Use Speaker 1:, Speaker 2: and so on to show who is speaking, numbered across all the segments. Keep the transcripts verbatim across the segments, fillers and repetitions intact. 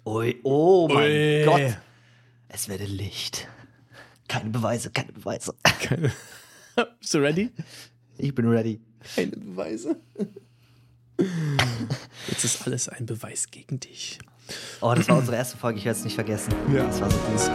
Speaker 1: Ui, oh mein
Speaker 2: Ui.
Speaker 1: Gott. Es werde Licht. Keine Beweise, keine Beweise.
Speaker 2: Keine. Bist du ready?
Speaker 1: Ich bin ready.
Speaker 2: Keine Beweise. Jetzt ist alles ein Beweis gegen dich.
Speaker 1: Oh, das war unsere erste Folge, ich werde es nicht vergessen.
Speaker 2: Ja.
Speaker 1: Das war so gut.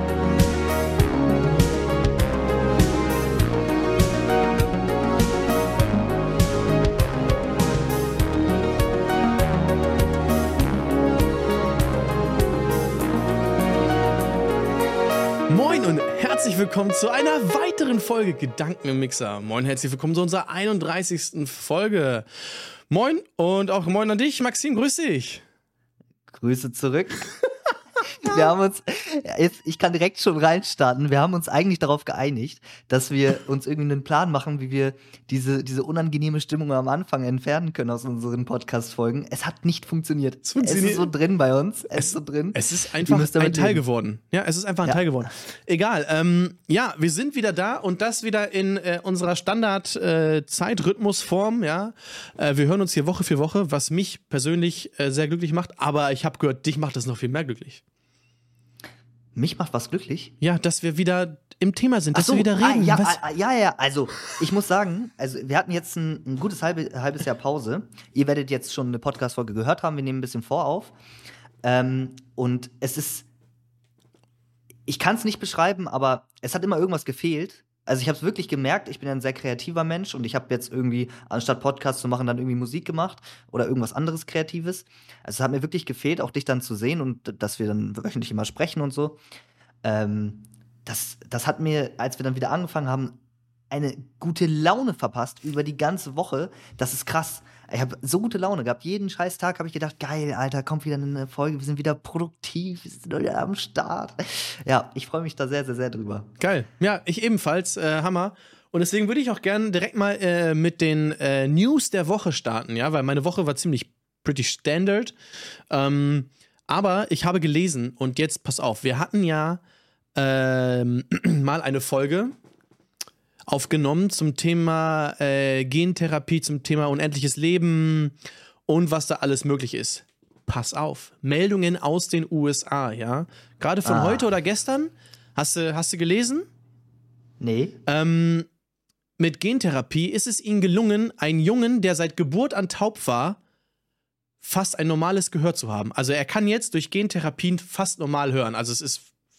Speaker 2: Moin und herzlich willkommen zu einer weiteren Folge Gedanken im Mixer. Moin, herzlich willkommen zu unserer einunddreißigsten Folge. Moin und auch moin an dich, Maxim, grüß dich.
Speaker 1: Grüße zurück. Wir haben uns, jetzt, ich kann direkt schon reinstarten, wir haben uns eigentlich darauf geeinigt, dass wir uns irgendwie einen Plan machen, wie wir diese, diese unangenehme Stimmung am Anfang entfernen können aus unseren Podcast-Folgen. Es hat nicht funktioniert.
Speaker 2: Es funktioniert.
Speaker 1: Es ist so drin bei uns. Es,
Speaker 2: Es-
Speaker 1: ist so drin.
Speaker 2: Es ist
Speaker 1: Ihr
Speaker 2: einfach
Speaker 1: müsst
Speaker 2: ein
Speaker 1: damit
Speaker 2: Teil
Speaker 1: leben.
Speaker 2: geworden. Ja, es ist einfach ein
Speaker 1: Ja.
Speaker 2: Teil geworden. Egal. Ähm, ja, wir sind wieder da und das wieder in äh, unserer Standard-Zeitrhythmusform. Ja, äh, wir hören uns hier Woche für Woche, was mich persönlich äh, sehr glücklich macht. Aber ich habe gehört, dich macht das noch viel mehr glücklich.
Speaker 1: Mich macht was glücklich.
Speaker 2: Ja, dass wir wieder im Thema sind, dass
Speaker 1: Ach so,
Speaker 2: wir wieder reden.
Speaker 1: Ah, ja,
Speaker 2: was?
Speaker 1: ah, ja, ja, also ich muss sagen, also wir hatten jetzt ein, ein gutes halbe, halbes Jahr Pause. Ihr werdet jetzt schon eine Podcast-Folge gehört haben, wir nehmen ein bisschen vor auf. Ähm, und es ist, ich kann es nicht beschreiben, aber es hat immer irgendwas gefehlt. Also ich habe es wirklich gemerkt, ich bin ein sehr kreativer Mensch und ich habe jetzt irgendwie, anstatt Podcast zu machen, dann irgendwie Musik gemacht oder irgendwas anderes Kreatives. Also es hat mir wirklich gefehlt, auch dich dann zu sehen und dass wir dann wöchentlich immer sprechen und so. Ähm, das, das hat mir, als wir dann wieder angefangen haben, eine gute Laune verpasst über die ganze Woche. Das ist krass. Ich habe so gute Laune gehabt. Jeden scheiß Tag habe ich gedacht, geil, Alter, kommt wieder eine Folge, wir sind wieder produktiv, wir sind wieder am Start. Ja, ich freue mich da sehr, sehr, sehr drüber.
Speaker 2: Geil. Ja, ich ebenfalls. Äh, Hammer. Und deswegen würde ich auch gerne direkt mal äh, mit den äh, News der Woche starten, ja, weil meine Woche war ziemlich pretty standard. Ähm, aber ich habe gelesen und jetzt pass auf, wir hatten ja ähm, mal eine Folge aufgenommen zum Thema äh, Gentherapie, zum Thema unendliches Leben und was da alles möglich ist. Pass auf, Meldungen aus den U S A, ja. Gerade von
Speaker 1: Ah.
Speaker 2: heute oder gestern. Hast du, hast du gelesen?
Speaker 1: Nee.
Speaker 2: Ähm, mit Gentherapie ist es ihnen gelungen, einen Jungen, der seit Geburt an taub war, fast ein normales Gehör zu haben. Also er kann jetzt durch Gentherapien fast normal hören. Also es ist,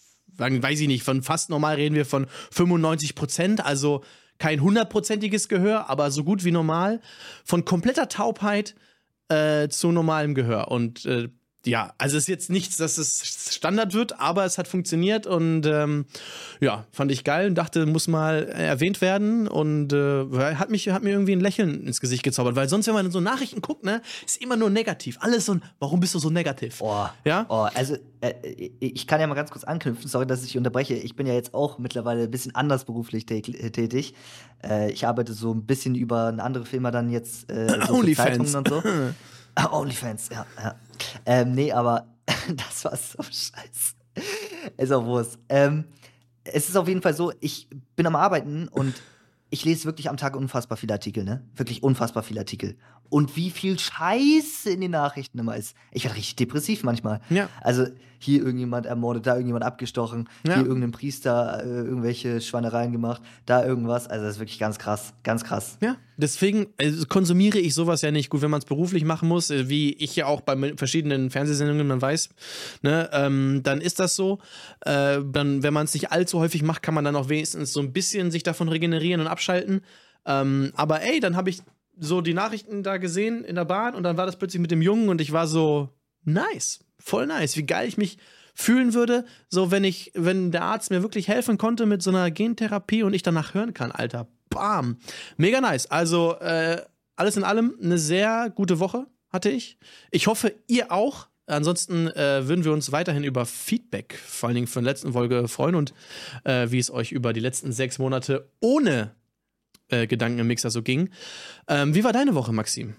Speaker 2: weiß ich nicht, von fast normal reden wir von fünfundneunzig Prozent, also kein hundertprozentiges Gehör, aber so gut wie normal. Von kompletter Taubheit äh, zu normalem Gehör. Und äh, ja, also es ist jetzt nichts, dass es Standard wird, aber es hat funktioniert und ähm, ja, fand ich geil und dachte, muss mal erwähnt werden und äh, hat, mich, hat mir irgendwie ein Lächeln ins Gesicht gezaubert, weil sonst, wenn man in so Nachrichten guckt, ne, ist immer nur negativ. Alles so ein, warum bist du so negativ?
Speaker 1: Oh,
Speaker 2: Ja?
Speaker 1: oh, also äh, ich kann ja mal ganz kurz anknüpfen, sorry, dass ich dich unterbreche. Ich bin ja jetzt auch mittlerweile ein bisschen anders beruflich tä- tätig. Äh, ich arbeite so ein bisschen über eine andere Firma dann jetzt äh, so für
Speaker 2: Onlyfans.
Speaker 1: Zeitungen und so. Ah, Onlyfans, ja, ja. Ähm, nee, aber das war so scheiße. Ist auch Wurst. Ähm, es ist auf jeden Fall so, ich bin am Arbeiten und ich lese wirklich am Tag unfassbar viele Artikel, ne? Wirklich unfassbar viele Artikel. Und wie viel Scheiße in den Nachrichten immer ist. Ich werde richtig depressiv manchmal.
Speaker 2: Ja.
Speaker 1: Also hier irgendjemand ermordet, da irgendjemand abgestochen,
Speaker 2: Ja.
Speaker 1: hier irgendein Priester äh, irgendwelche Schweinereien gemacht, da irgendwas. Also das ist wirklich ganz krass, ganz krass.
Speaker 2: Ja, deswegen also, konsumiere ich sowas ja nicht. Gut, wenn man es beruflich machen muss, äh, wie ich ja auch bei verschiedenen Fernsehsendungen, man weiß, ne, ähm, dann ist das so. Äh, dann, wenn man es nicht allzu häufig macht, kann man dann auch wenigstens so ein bisschen sich davon regenerieren und abschalten. Ähm, aber ey, dann habe ich so die Nachrichten da gesehen in der Bahn und dann war das plötzlich mit dem Jungen und ich war so, nice, voll nice, wie geil ich mich fühlen würde, so wenn ich, wenn der Arzt mir wirklich helfen konnte mit so einer Gentherapie und ich danach hören kann, Alter. Bam. Mega nice. Also, äh, alles in allem eine sehr gute Woche hatte ich. Ich hoffe, ihr auch. Ansonsten äh, würden wir uns weiterhin über Feedback, vor allen Dingen von der letzten Folge, freuen und äh, wie es euch über die letzten sechs Monate ohne äh, Gedanken im Mixer so ging. Ähm, wie war deine Woche, Maxim?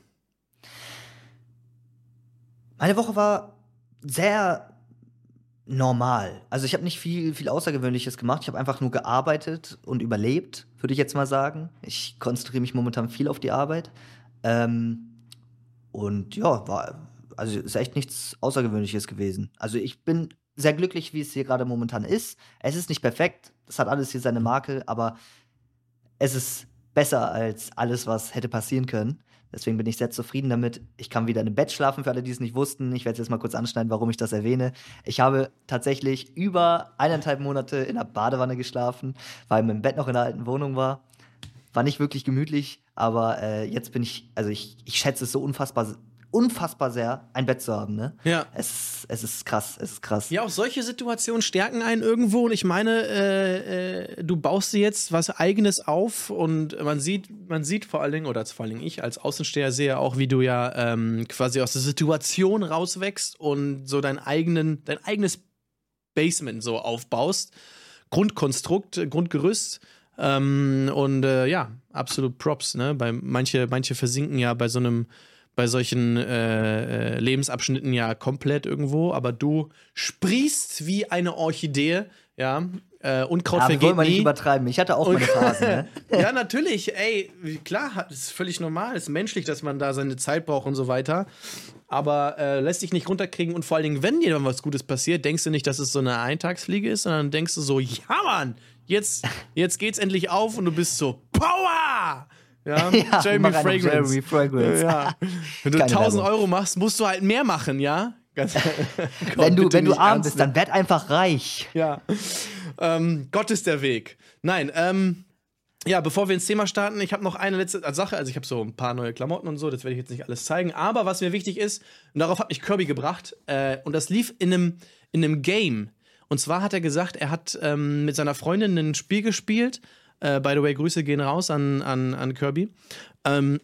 Speaker 1: Meine Woche war sehr normal. Also ich habe nicht viel, viel Außergewöhnliches gemacht. Ich habe einfach nur gearbeitet und überlebt, würde ich jetzt mal sagen. Ich konzentriere mich momentan viel auf die Arbeit. Ähm, und ja, war also ist echt nichts Außergewöhnliches gewesen. Also ich bin sehr glücklich, wie es hier gerade momentan ist. Es ist nicht perfekt, das hat alles hier seine Marke, aber es ist besser als alles, was hätte passieren können. Deswegen bin ich sehr zufrieden damit. Ich kann wieder im Bett schlafen, für alle, die es nicht wussten. Ich werde es jetzt mal kurz anschneiden, warum ich das erwähne. Ich habe tatsächlich über eineinhalb Monate in der Badewanne geschlafen, weil mein Bett noch in der alten Wohnung war. War nicht wirklich gemütlich, aber äh, jetzt bin ich, also ich, ich schätze es so unfassbar, unfassbar sehr, ein Bett zu haben, ne?
Speaker 2: Ja.
Speaker 1: Es ist, es ist krass, es ist krass.
Speaker 2: Ja, auch solche Situationen stärken einen irgendwo. Und ich meine, äh, äh, du baust dir jetzt was Eigenes auf und man sieht, man sieht vor allen Dingen, oder vor allen Dingen ich als Außensteher sehe auch, wie du ja ähm, quasi aus der Situation rauswächst und so dein eigenen, dein eigenes Basement so aufbaust. Grundkonstrukt, Grundgerüst. Ähm, und äh, ja, absolut Props, ne? Bei manche, manche versinken ja bei so einem bei solchen äh, Lebensabschnitten ja komplett irgendwo, aber du sprießt wie eine Orchidee, ja, äh, Unkraut
Speaker 1: Ja, wir
Speaker 2: vergeht
Speaker 1: wollen mal
Speaker 2: nie.
Speaker 1: nicht übertreiben. Ich hatte auch meine Phase, ne?
Speaker 2: Ja, natürlich, ey, klar, das ist völlig normal, ist menschlich, dass man da seine Zeit braucht und so weiter, aber äh, lässt dich nicht runterkriegen und vor allen Dingen, wenn dir dann was Gutes passiert, denkst du nicht, dass es so eine Eintagsfliege ist, sondern denkst du so, ja, Mann, jetzt, jetzt geht's endlich auf und du bist so, Power! Ja,
Speaker 1: Ja,
Speaker 2: Jeremy
Speaker 1: mach einen auf
Speaker 2: Fragrance.
Speaker 1: Jeremy Fragrance.
Speaker 2: Ja. Wenn du
Speaker 1: Keine
Speaker 2: tausend
Speaker 1: Werbung.
Speaker 2: Euro machst, musst du halt mehr machen, ja? Ganz
Speaker 1: Wenn du,
Speaker 2: bitte
Speaker 1: wenn du
Speaker 2: nicht
Speaker 1: arm
Speaker 2: ernst
Speaker 1: bist, dann werd einfach reich.
Speaker 2: Ja. Ähm, Gott ist der Weg. Nein, ähm, ja, bevor wir ins Thema starten, ich habe noch eine letzte Sache. Also ich habe so ein paar neue Klamotten und so, das werde ich jetzt nicht alles zeigen. Aber was mir wichtig ist, und darauf hat mich Kirby gebracht, äh, und das lief in einem, in einem Game. Und zwar hat er gesagt, er hat ähm, mit seiner Freundin ein Spiel gespielt. Äh, by the way, Grüße gehen raus an, an, an Kirby. Ähm,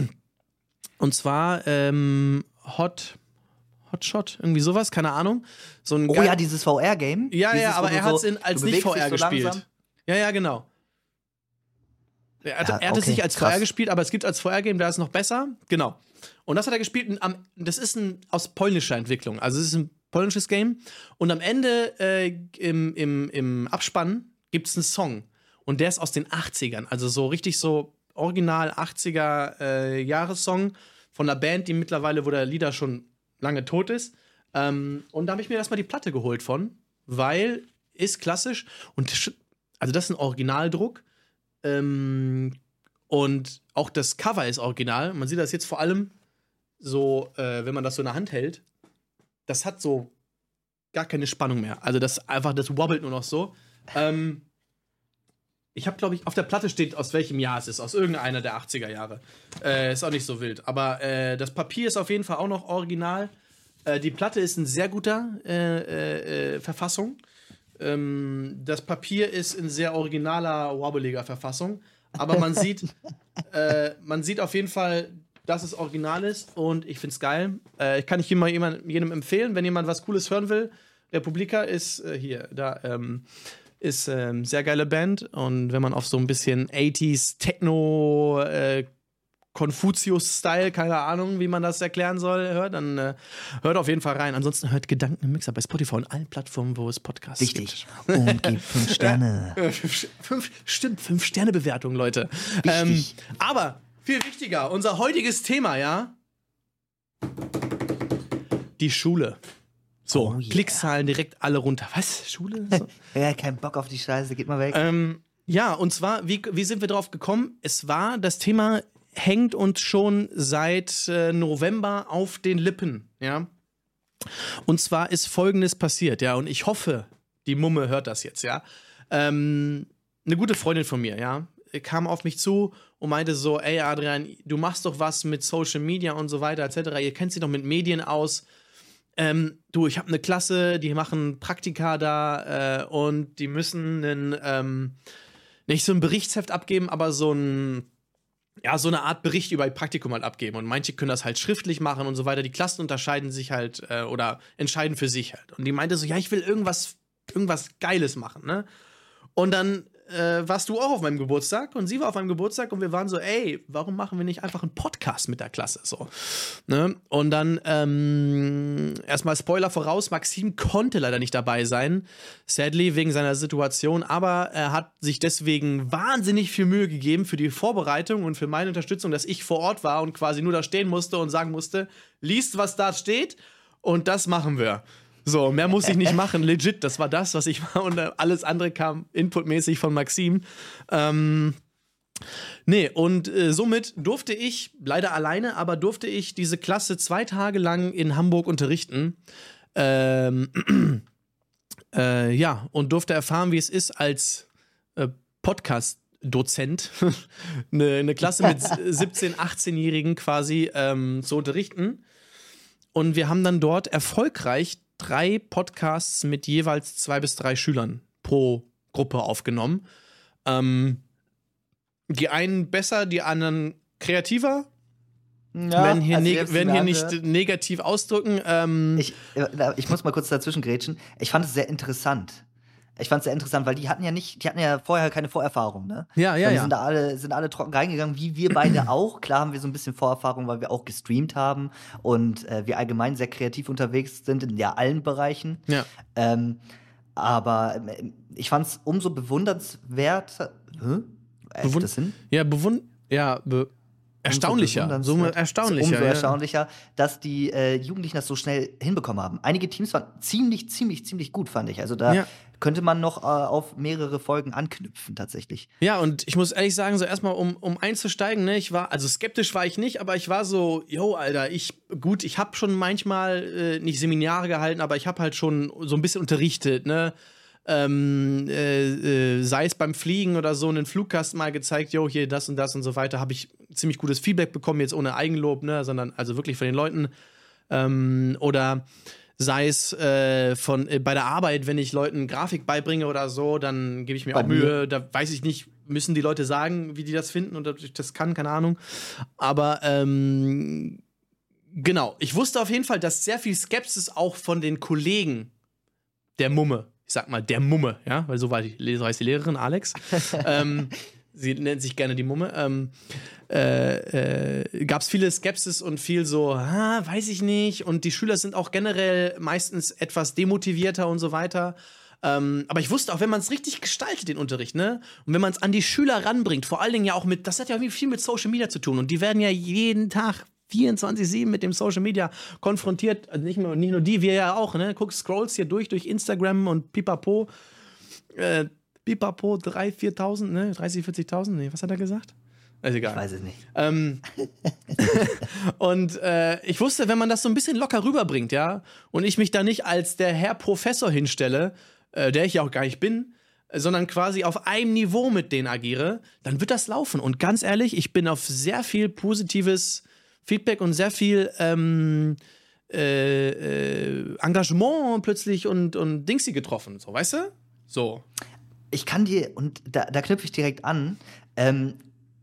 Speaker 2: und zwar ähm, Hot... Hotshot, irgendwie sowas, keine Ahnung. So ein
Speaker 1: Oh
Speaker 2: geil-
Speaker 1: ja, dieses V R-Game.
Speaker 2: Ja,
Speaker 1: dieses,
Speaker 2: ja,
Speaker 1: wo
Speaker 2: aber
Speaker 1: du
Speaker 2: er
Speaker 1: so-
Speaker 2: hat es als
Speaker 1: du
Speaker 2: nicht
Speaker 1: bewegst
Speaker 2: V R
Speaker 1: dich so
Speaker 2: gespielt.
Speaker 1: langsam.
Speaker 2: Ja, ja, genau. Er hat,
Speaker 1: Ja,
Speaker 2: er hat es
Speaker 1: okay,
Speaker 2: nicht als
Speaker 1: krass.
Speaker 2: V R gespielt, aber es gibt als V R-Game, da ist es noch besser. Genau. Und das hat er gespielt. Und am, das ist ein aus polnischer Entwicklung. Also es ist ein polnisches Game. Und am Ende äh, im, im, im Abspann gibt es einen Song. Und der ist aus den achtzigern. Also so richtig so original achtziger äh, Jahressong von einer Band, die mittlerweile, wo der Lieder schon lange tot ist. Ähm, und da habe ich mir erstmal die Platte geholt von, weil ist klassisch. Und sch- also das ist ein Originaldruck. Ähm, und auch das Cover ist original. Man sieht das jetzt vor allem so, äh, wenn man das so in der Hand hält. Das hat so gar keine Spannung mehr. Also das einfach, das wobbelt nur noch so. Ähm, ich habe, glaube ich, auf der Platte steht, aus welchem Jahr es ist. Aus irgendeiner der achtziger Jahre. Äh, ist auch nicht so wild. Aber äh, das Papier ist auf jeden Fall auch noch original. Äh, die Platte ist in sehr guter äh, äh, äh, Verfassung. Ähm, das Papier ist in sehr originaler, wobbeliger Verfassung. Aber man sieht, äh, man sieht auf jeden Fall, dass es original ist. Und ich finde es geil. Äh, ich kann ich jedem, jemand, jedem empfehlen, wenn jemand was Cooles hören will. Republika ist äh, hier, da, ähm, ist ähm, sehr geile Band. Und wenn man auf so ein bisschen achtziger Techno, äh, Konfuzius-Style, keine Ahnung, wie man das erklären soll, hört, dann äh, hört auf jeden Fall rein. Ansonsten hört Gedanken im Mixer bei Spotify und allen Plattformen, wo es Podcasts
Speaker 1: Wichtig. Und gib fünf Sterne.
Speaker 2: gibt. Äh, fünf, fünf, stimmt, fünf Sterne Bewertung, Leute.
Speaker 1: Wichtig.
Speaker 2: Ähm, aber viel wichtiger, unser heutiges Thema, ja? Die Schule. So,
Speaker 1: Oh yeah.
Speaker 2: Klickzahlen direkt alle runter. Was? Schule? So.
Speaker 1: Ja, kein Bock auf die Scheiße, geht mal weg.
Speaker 2: ähm, ja, und zwar, wie, wie sind wir drauf gekommen? Es war, das Thema hängt uns schon seit äh, November auf den Lippen, ja. Und zwar ist Folgendes passiert, ja, und ich hoffe, die Mumme hört das jetzt, ja. Ähm, eine gute Freundin von mir, ja, kam auf mich zu und meinte so, ey Adrian, du machst doch was mit Social Media und so weiter, et cetera. Ihr kennt sich doch mit Medien aus. Ähm, du, ich habe eine Klasse, die machen Praktika da äh, und die müssen einen, ähm, nicht so ein Berichtsheft abgeben, aber so ein, ja, so eine Art Bericht über ihr Praktikum halt abgeben. Und manche können das halt schriftlich machen und so weiter. Die Klassen unterscheiden sich halt äh, oder entscheiden für sich halt. Und die meinte so, ja, ich will irgendwas, irgendwas Geiles machen, ne? Und dann äh, warst du auch auf meinem Geburtstag und sie war auf meinem Geburtstag und wir waren so, ey, warum machen wir nicht einfach einen Podcast mit der Klasse? So. Ne? Und dann ähm, erstmal Spoiler voraus, Maxim konnte leider nicht dabei sein, sadly wegen seiner Situation, aber er hat sich deswegen wahnsinnig viel Mühe gegeben für die Vorbereitung und für meine Unterstützung, dass ich vor Ort war und quasi nur da stehen musste und sagen musste, liest, was da steht und das machen wir. So, mehr muss ich nicht machen, legit, das war das, was ich war und alles andere kam inputmäßig von Maxim. Ähm, nee, und äh, somit durfte ich, leider alleine, aber durfte ich diese Klasse zwei Tage lang in Hamburg unterrichten. Ähm, äh, ja, und durfte erfahren, wie es ist, als äh, Podcast-Dozent eine, eine Klasse mit siebzehn-, achtzehnjährigen quasi ähm, zu unterrichten. Und wir haben dann dort erfolgreich drei Podcasts mit jeweils zwei bis drei Schülern pro Gruppe aufgenommen. Ähm, die einen besser, die anderen kreativer. Ja, werden hier, also neg- werden hier nicht negativ ausdrücken. Ähm,
Speaker 1: ich, ich muss mal kurz dazwischen grätschen. Ich fand es sehr interessant. Ich fand es sehr interessant, weil die hatten ja nicht, die hatten ja vorher keine Vorerfahrung, ne?
Speaker 2: Ja, ja,
Speaker 1: die
Speaker 2: ja.
Speaker 1: sind da alle, sind alle trocken reingegangen, wie wir beide auch. Klar haben wir so ein bisschen Vorerfahrung, weil wir auch gestreamt haben und äh, wir allgemein sehr kreativ unterwegs sind in ja allen Bereichen.
Speaker 2: Ja.
Speaker 1: Ähm, aber äh, ich fand es umso bewundernswert. Hä?
Speaker 2: Bewund-
Speaker 1: das Sinn?
Speaker 2: Ja, bewund- ja, be- erstaunlicher. So erstaunlicher.
Speaker 1: Umso
Speaker 2: ja.
Speaker 1: erstaunlicher, dass die äh, Jugendlichen das so schnell hinbekommen haben. Einige Teams waren ziemlich, ziemlich, ziemlich gut, fand ich. Also da
Speaker 2: ja.
Speaker 1: könnte man noch äh, auf mehrere Folgen anknüpfen, tatsächlich.
Speaker 2: Ja, und ich muss ehrlich sagen, so erstmal, um, um einzusteigen, ne, ich war, also skeptisch war ich nicht, aber ich war so, yo, Alter, ich, gut, ich habe schon manchmal äh, nicht Seminare gehalten, aber ich habe halt schon so ein bisschen unterrichtet, ne? Ähm, äh, äh, sei es beim Fliegen oder so, einen Flugkasten mal gezeigt, jo, hier das und das und so weiter, habe ich ziemlich gutes Feedback bekommen, jetzt ohne Eigenlob, ne, sondern also wirklich von den Leuten. Ähm, oder sei es äh, von äh, bei der Arbeit, wenn ich Leuten Grafik beibringe oder so, dann gebe ich mir
Speaker 1: bei
Speaker 2: auch
Speaker 1: mir.
Speaker 2: Mühe, da weiß ich nicht, müssen die Leute sagen, wie die das finden und ob ich das kann, keine Ahnung. Aber ähm, genau, ich wusste auf jeden Fall, dass sehr viel Skepsis auch von den Kollegen der Mumme, ich sag mal, der Mumme, ja, weil so, war die, so heißt die Lehrerin, Alex. ähm, sie nennt sich gerne die Mumme. Ähm, äh, äh, gab es viele Skepsis und viel so, ah, weiß ich nicht. Und die Schüler sind auch generell meistens etwas demotivierter und so weiter. Ähm, aber ich wusste auch, wenn man es richtig gestaltet, den Unterricht, ne? Und wenn man es an die Schüler ranbringt, vor allen Dingen ja auch mit, das hat ja irgendwie viel mit Social Media zu tun. Und die werden ja jeden Tag vierundzwanzig sieben mit dem Social Media konfrontiert, also nicht nur, nicht nur die, wir ja auch, ne? Guck, scrollst hier durch, durch Instagram und pipapo, äh, pipapo, dreitausend, viertausend, ne? dreißig, vierzigtausend, nee, was hat er gesagt? Ist egal.
Speaker 1: Ich weiß es nicht.
Speaker 2: Ähm, und äh, ich wusste, wenn man das so ein bisschen locker rüberbringt, ja, und ich mich da nicht als der Herr Professor hinstelle, äh, der ich ja auch gar nicht bin, sondern quasi auf einem Niveau mit denen agiere, dann wird das laufen. Und ganz ehrlich, ich bin auf sehr viel positives Feedback und sehr viel ähm, äh, äh, Engagement plötzlich und, und Dingsy getroffen. So, weißt du? So.
Speaker 1: Ich kann dir, und da, da knüpfe ich direkt an, ähm,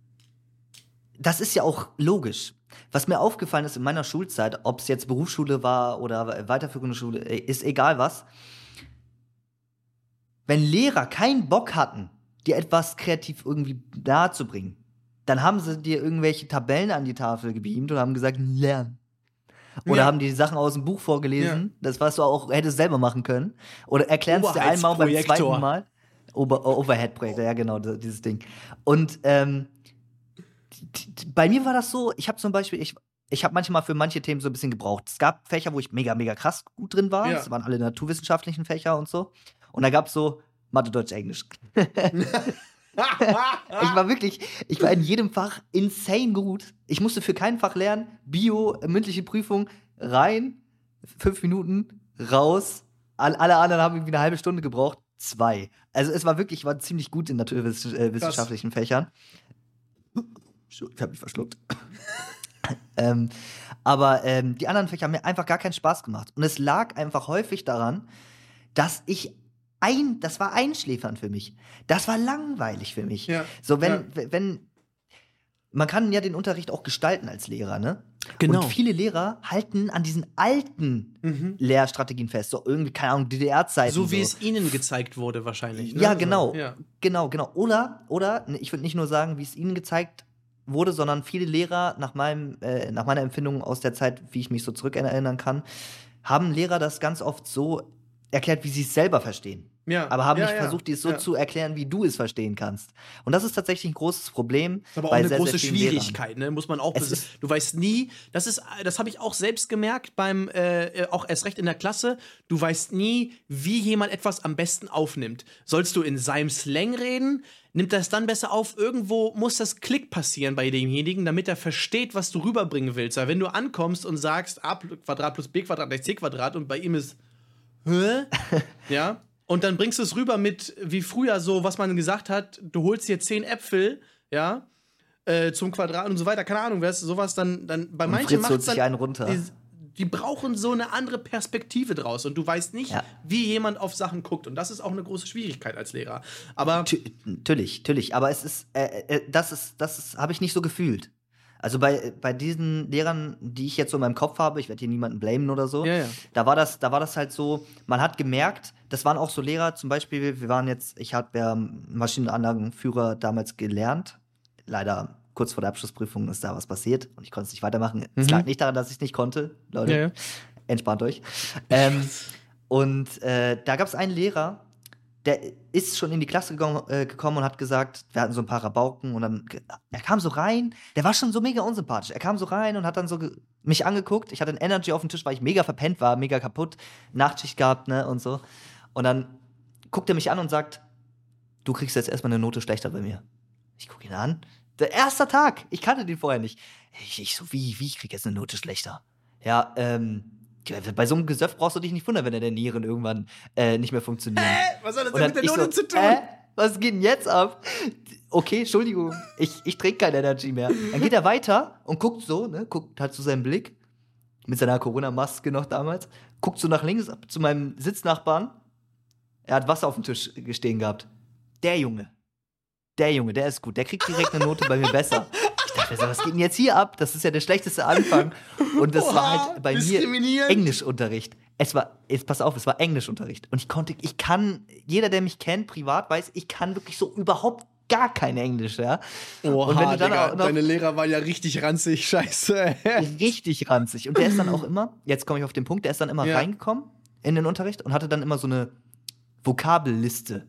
Speaker 1: das ist ja auch logisch. Was mir aufgefallen ist in meiner Schulzeit, ob es jetzt Berufsschule war oder weiterführende Schule, ist egal was. Wenn Lehrer keinen Bock hatten, dir etwas kreativ irgendwie nahezubringen, dann haben sie dir irgendwelche Tabellen an die Tafel gebeamt und haben gesagt, lern. Oder ja. haben die Sachen aus dem Buch vorgelesen, ja. das, was du auch hättest selber machen können. Oder erklären es dir einmal beim zweiten Mal. Ober- Overhead-Projektor, ja genau, dieses Ding. Und ähm, bei mir war das so, ich habe zum Beispiel, ich, ich habe manchmal für manche Themen so ein bisschen gebraucht. Es gab Fächer, wo ich mega, mega krass gut drin war. Ja. Das waren alle naturwissenschaftlichen Fächer und so. Und da gab es so Mathe, Deutsch, Englisch. Ich war wirklich, ich war in jedem Fach insane gut. Ich musste für kein Fach lernen. Bio, mündliche Prüfung, rein, fünf Minuten, raus. All, alle anderen haben irgendwie eine halbe Stunde gebraucht. Zwei. Also es war wirklich, ich war ziemlich gut in naturwissenschaftlichen Fächern. Ich hab mich verschluckt. ähm, aber ähm, die anderen Fächer haben mir einfach gar keinen Spaß gemacht. Und es lag einfach häufig daran, dass ich ein, das war einschläfernd für mich. Das war langweilig für mich. Ja. So, wenn, ja. wenn, man kann ja den Unterricht auch gestalten als Lehrer, ne?
Speaker 2: Genau.
Speaker 1: Und viele Lehrer halten an diesen alten
Speaker 2: Mhm.
Speaker 1: Lehrstrategien fest, so irgendwie, keine Ahnung, D D R-Zeiten.
Speaker 2: So wie
Speaker 1: so.
Speaker 2: es ihnen gezeigt wurde wahrscheinlich. Ne?
Speaker 1: Ja, genau.
Speaker 2: So, ja.
Speaker 1: Genau, genau. Oder, oder, ne, ich würde nicht nur sagen, wie es ihnen gezeigt wurde, sondern viele Lehrer, nach, meinem, äh, nach meiner Empfindung aus der Zeit, wie ich mich so zurückerinnern kann, haben Lehrer das ganz oft so erklärt, wie sie es selber verstehen.
Speaker 2: Ja.
Speaker 1: Aber haben
Speaker 2: ja,
Speaker 1: nicht
Speaker 2: ja.
Speaker 1: versucht, dir es so
Speaker 2: ja.
Speaker 1: zu erklären, wie du es verstehen kannst. Und das ist tatsächlich ein großes Problem.
Speaker 2: Aber auch
Speaker 1: bei
Speaker 2: eine
Speaker 1: sehr,
Speaker 2: große
Speaker 1: sehr vielen Lehrern.
Speaker 2: Schwierigkeit, ne? Muss man auch.
Speaker 1: Es
Speaker 2: bes-
Speaker 1: ist-
Speaker 2: Du weißt nie, das ist, das habe ich auch selbst gemerkt beim, äh, auch erst recht in der Klasse. Du weißt nie, wie jemand etwas am besten aufnimmt. Sollst du in seinem Slang reden? Nimmt er es dann besser auf? Irgendwo muss das Klick passieren bei demjenigen, damit er versteht, was du rüberbringen willst. Weil wenn du ankommst und sagst a Quadrat plus b Quadrat gleich c Quadrat und bei ihm ist hä? Ja. Und dann bringst du es rüber mit, wie früher so, was man gesagt hat, du holst dir zehn Äpfel, ja, äh, zum Quadrat und so weiter, keine Ahnung, weißt du, sowas dann, dann bei
Speaker 1: Und
Speaker 2: manchen
Speaker 1: Fritz
Speaker 2: macht
Speaker 1: holt
Speaker 2: es
Speaker 1: sich
Speaker 2: dann,
Speaker 1: einen runter.
Speaker 2: die, die brauchen so eine andere Perspektive draus und du weißt nicht,
Speaker 1: Ja.
Speaker 2: wie jemand auf Sachen guckt und das ist auch eine große Schwierigkeit als Lehrer. Aber
Speaker 1: Tü- Natürlich, natürlich. Aber es ist, äh, äh, das ist, das ist, habe ich nicht so gefühlt. Also bei, bei diesen Lehrern, die ich jetzt so in meinem Kopf habe, ich werde hier niemanden blamen oder so,
Speaker 2: Ja, ja.
Speaker 1: da war das, da war das halt so, man hat gemerkt, das waren auch so Lehrer, zum Beispiel, wir waren jetzt, ich habe ja Maschinenanlagenführer damals gelernt. Leider kurz vor der Abschlussprüfung ist da was passiert und ich konnte es nicht weitermachen. Es
Speaker 2: Mhm.
Speaker 1: lag nicht daran, dass ich es nicht konnte, Leute.
Speaker 2: Ja, ja.
Speaker 1: Entspannt euch. Ähm, und äh, da gab es einen Lehrer, der ist schon in die Klasse gekommen, äh, gekommen und hat gesagt, wir hatten so ein paar Rabauken und dann, ge- er kam so rein, der war schon so mega unsympathisch. Er kam so rein und hat dann so ge- mich angeguckt. Ich hatte ein Energy auf dem Tisch, weil ich mega verpennt war, mega kaputt, Nachtschicht gehabt, ne, und so. Und dann guckt er mich an und sagt, du kriegst jetzt erstmal eine Note schlechter bei mir. Ich gucke ihn an. Der erste Tag, ich kannte den vorher nicht. Ich, ich so, wie, wie, ich krieg jetzt eine Note schlechter? Ja, ähm, bei so einem Gesöff brauchst du dich nicht wundern, wenn deine Nieren irgendwann äh, nicht mehr funktionieren.
Speaker 2: was hat das
Speaker 1: Und
Speaker 2: denn
Speaker 1: dann
Speaker 2: mit der
Speaker 1: ich
Speaker 2: Note
Speaker 1: so,
Speaker 2: zu tun?
Speaker 1: Äh, was geht denn jetzt ab? Okay, Entschuldigung, ich, ich trinke kein Energy mehr. Dann geht er weiter und guckt so, ne, guckt halt zu seinem Blick, mit seiner Corona-Maske noch damals, guckt so nach links zu meinem Sitznachbarn. Er hat Wasser auf dem Tisch stehen gehabt. Der Junge, der Junge, der ist gut, der kriegt direkt eine Note bei mir besser. Ich dachte, so, was geht denn jetzt hier ab? Das ist ja der schlechteste Anfang. Und das
Speaker 2: Oha,
Speaker 1: war halt bei mir
Speaker 2: diskriminierend.
Speaker 1: Englischunterricht. Es war, jetzt pass auf, es war Englischunterricht. Und ich konnte, ich kann, jeder, der mich kennt, privat weiß, ich kann wirklich so überhaupt gar kein Englisch, ja.
Speaker 2: Oha,
Speaker 1: und wenn du dann
Speaker 2: Digga,
Speaker 1: auch noch
Speaker 2: deine Lehrer waren ja richtig ranzig, scheiße.
Speaker 1: richtig ranzig. Und der ist dann auch immer, jetzt komme ich auf den Punkt, der ist dann immer
Speaker 2: Ja.
Speaker 1: reingekommen in den Unterricht und hatte dann immer so eine Vokabelliste.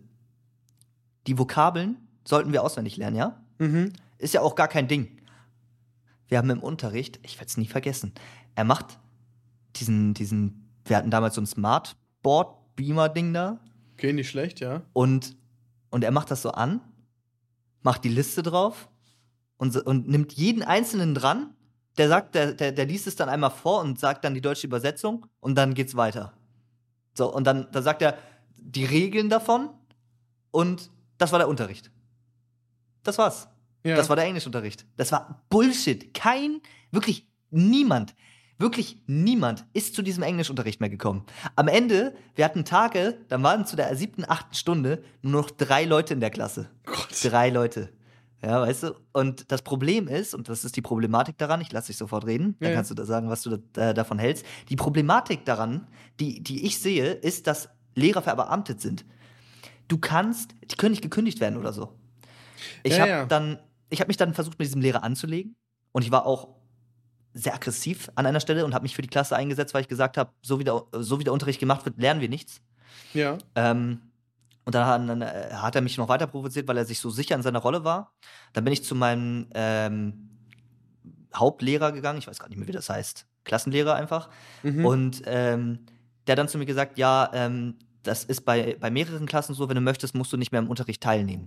Speaker 1: Die Vokabeln sollten wir auswendig lernen, ja?
Speaker 2: Mhm.
Speaker 1: Ist ja auch gar kein Ding. Wir haben im Unterricht, ich werde es nie vergessen, er macht diesen, diesen, wir hatten damals so ein Smartboard-Beamer-Ding da
Speaker 2: Okay, nicht schlecht, ja.
Speaker 1: und, und er macht das so an, macht die Liste drauf und, so- und nimmt jeden Einzelnen dran, der sagt, der, der, der liest es dann einmal vor und sagt dann die deutsche Übersetzung und dann geht's weiter. So, und dann, dann sagt er die Regeln davon und das war der Unterricht. Das war's.
Speaker 2: ja.
Speaker 1: Das war der Englischunterricht. Das war Bullshit. Kein, wirklich niemand, wirklich niemand ist zu diesem Englischunterricht mehr gekommen. Am Ende, wir hatten Tage, dann waren zu der siebten, achten Stunde nur noch drei Leute in der Klasse.
Speaker 2: Gott.
Speaker 1: Drei Leute. Ja, weißt du? Und das Problem ist, und das ist die Problematik daran, ich lasse dich sofort reden, dann
Speaker 2: Ja, ja.
Speaker 1: kannst du da sagen, was du da, äh, davon hältst. Die Problematik daran, die, die ich sehe, ist, dass Lehrer verbeamtet sind. Du kannst, die können nicht gekündigt werden oder so. Ich
Speaker 2: Ja,
Speaker 1: habe
Speaker 2: ja.
Speaker 1: dann, ich habe mich dann versucht, mit diesem Lehrer anzulegen und ich war auch sehr aggressiv an einer Stelle und habe mich für die Klasse eingesetzt, weil ich gesagt habe, so wie der, so wie der Unterricht gemacht wird, lernen wir nichts.
Speaker 2: Ja.
Speaker 1: Ähm, und dann, dann äh, hat er mich noch weiter provoziert, weil er sich so sicher in seiner Rolle war. Dann bin ich zu meinem ähm, Hauptlehrer gegangen, ich weiß gar nicht mehr, wie das heißt, Klassenlehrer einfach.
Speaker 2: Mhm.
Speaker 1: Und ähm, der hat dann zu mir gesagt, ja, ähm, das ist bei, bei mehreren Klassen so, wenn du möchtest, musst du nicht mehr im Unterricht teilnehmen.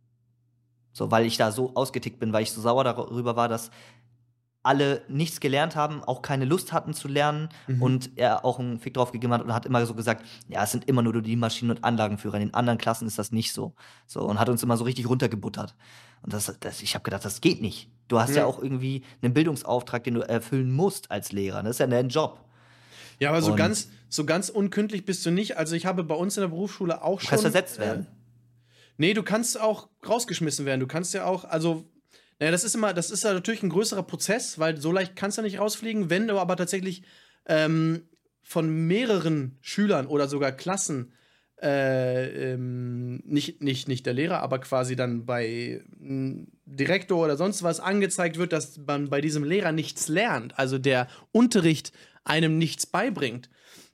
Speaker 1: So, weil ich da so ausgetickt bin, weil ich so sauer darüber war, dass alle nichts gelernt haben, auch keine Lust hatten zu lernen
Speaker 2: Mhm.
Speaker 1: und er auch einen Fick drauf gegeben hat und hat immer so gesagt, ja, es sind immer nur die Maschinen- und Anlagenführer, in den anderen Klassen ist das nicht so. So, und hat uns immer so richtig runtergebuttert. Und das, das, ich habe gedacht, das geht nicht. Du hast ja.
Speaker 2: Ja.
Speaker 1: auch irgendwie einen Bildungsauftrag, den du erfüllen musst als Lehrer. Das ist ja dein Job.
Speaker 2: Ja, aber so
Speaker 1: Und-
Speaker 2: ganz, so ganz unkündlich bist du nicht. Also ich habe bei uns in der Berufsschule auch
Speaker 1: Du
Speaker 2: schon.
Speaker 1: kannst versetzt werden.
Speaker 2: Äh, nee, du kannst auch rausgeschmissen werden. Du kannst ja auch, also Ja, das ist immer, das ist ja natürlich ein größerer Prozess, weil so leicht kannst du nicht rausfliegen. Wenn du aber tatsächlich ähm, von mehreren Schülern oder sogar Klassen äh, ähm, nicht, nicht, nicht der Lehrer, aber quasi dann bei m, Direktor oder sonst was angezeigt wird, dass man bei diesem Lehrer nichts lernt, also der Unterricht einem nichts beibringt,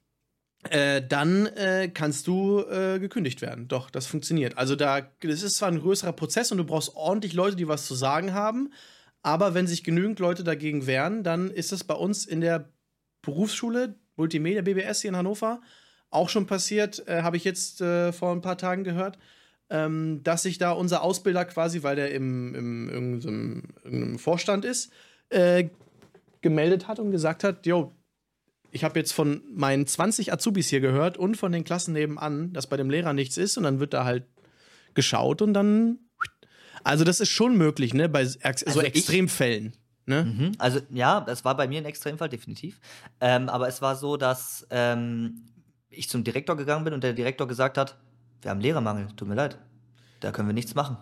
Speaker 2: Äh, dann äh, kannst du äh, gekündigt werden. Doch, das funktioniert. Also da, das ist zwar ein größerer Prozess und du brauchst ordentlich Leute, die was zu sagen haben, aber wenn sich genügend Leute dagegen wehren, dann ist es bei uns in der Berufsschule, Multimedia B B S hier in Hannover, auch schon passiert, äh, habe ich jetzt äh, vor ein paar Tagen gehört, ähm, dass sich da unser Ausbilder quasi, weil der im, im irgendeinem, irgendeinem Vorstand ist, äh, gemeldet hat und gesagt hat, jo, ich habe jetzt von meinen zwanzig Azubis hier gehört und von den Klassen nebenan, dass bei dem Lehrer nichts ist und dann wird da halt geschaut und dann. Also, das ist schon möglich, ne, bei ex
Speaker 1: Also
Speaker 2: so Extremfällen. Ne?
Speaker 1: Mhm. Also, ja, das war bei mir ein Extremfall, definitiv. Ähm, aber es war so, dass ähm, ich zum Direktor gegangen bin und der Direktor gesagt hat: Wir haben Lehrermangel, tut mir leid. Da können wir nichts machen.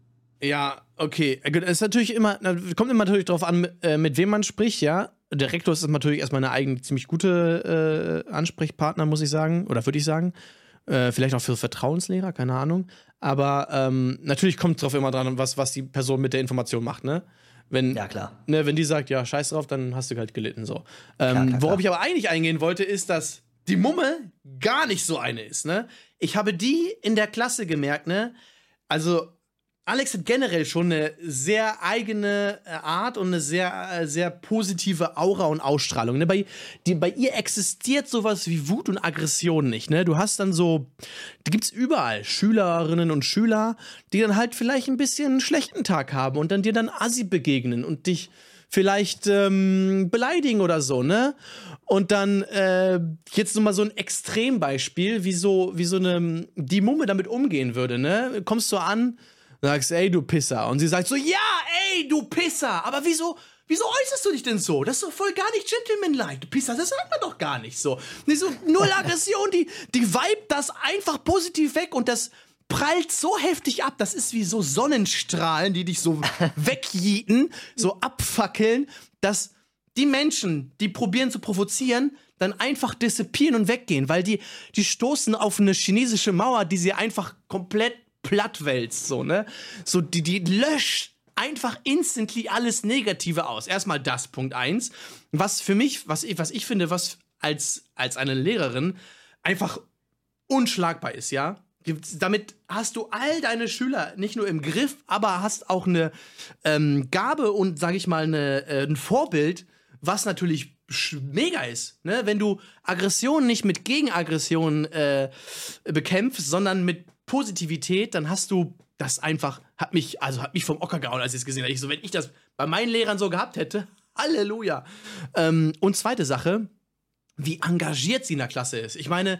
Speaker 2: Ja, okay. Es ist natürlich immer, kommt immer natürlich drauf an, mit wem man spricht, ja. Der Rektor ist natürlich erstmal eine eigene, ziemlich gute äh, Ansprechpartner, muss ich sagen, oder würde ich sagen. Äh, vielleicht auch für Vertrauenslehrer, keine Ahnung. Aber ähm, natürlich kommt es drauf immer dran, was, was die Person mit der Information macht, ne? Wenn,
Speaker 1: Ja, klar.
Speaker 2: Ne, wenn die sagt, ja, scheiß drauf, dann hast du halt gelitten, so. Ähm,
Speaker 1: Klar, klar,
Speaker 2: worauf
Speaker 1: klar.
Speaker 2: ich aber eigentlich eingehen wollte, ist, dass die Mumme gar nicht so eine ist, ne? Ich habe die in der Klasse gemerkt, ne? Also, Alex hat generell schon eine sehr eigene Art und eine sehr, äh, sehr positive Aura und Ausstrahlung. Ne? Bei, die, bei ihr existiert sowas wie Wut und Aggression nicht. Ne? Du hast dann so, die gibt's überall, Schülerinnen und Schüler, die dann halt vielleicht ein bisschen einen schlechten Tag haben und dann dir dann assi begegnen und dich vielleicht ähm, beleidigen oder so, ne? Und dann äh, jetzt nur mal so ein Extrembeispiel, wie so, wie so eine, die Mumme damit umgehen würde, ne? Kommst du an, sagst, ey, du Pisser. Und sie sagt so, ja, ey, du Pisser. Aber wieso, wieso äußerst du dich denn so? Das ist doch voll gar nicht gentlemanlike. Du Pisser, das sagt man doch gar nicht so. Nee, so null Aggression, die, die vibet das einfach positiv weg und das prallt so heftig ab. Das ist wie so Sonnenstrahlen, die dich so wegjieten, so abfackeln, dass die Menschen, die probieren zu provozieren, dann einfach dissipieren und weggehen, weil die, die stoßen auf eine chinesische Mauer, die sie einfach komplett plattwälzt, so, ne? So, die, die löscht einfach instantly alles Negative aus. Erstmal das, Punkt eins. Was für mich, was ich, was ich finde, was als, als eine Lehrerin einfach unschlagbar ist, ja? Damit hast du all deine Schüler nicht nur im Griff, aber hast auch eine ähm, Gabe und, sag ich mal, eine, äh, ein Vorbild, was natürlich mega ist, ne? Wenn du Aggression nicht mit Gegenaggression äh, bekämpfst, sondern mit Positivität, dann hast du das einfach, hat mich, also hat mich vom Ocker gehauen, als ich es gesehen habe. Ich so, wenn ich das bei meinen Lehrern so gehabt hätte, Halleluja. Ähm, und zweite Sache, wie engagiert sie in der Klasse ist. Ich meine,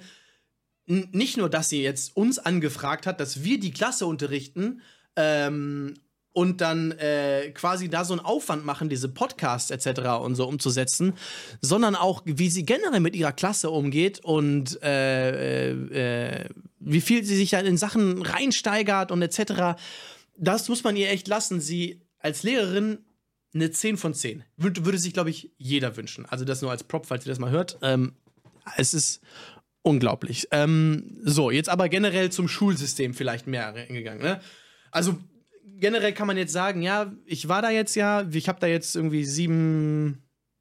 Speaker 2: n- nicht nur, dass sie jetzt uns angefragt hat, dass wir die Klasse unterrichten, ähm, und dann äh, quasi da so einen Aufwand machen, diese Podcasts et cetera und so umzusetzen, sondern auch, wie sie generell mit ihrer Klasse umgeht und äh, äh, wie viel sie sich dann in Sachen reinsteigert und et cetera. Das muss man ihr echt lassen. Sie als Lehrerin eine zehn von zehn. Würde, würde sich, glaube ich, jeder wünschen. Also das nur als Prop, falls ihr das mal hört. Ähm, es ist unglaublich. Ähm, so, jetzt aber generell zum Schulsystem vielleicht mehr reingegangen. Ne? Also generell kann man jetzt sagen, ja, ich war da jetzt ja, ich habe da jetzt irgendwie sieben,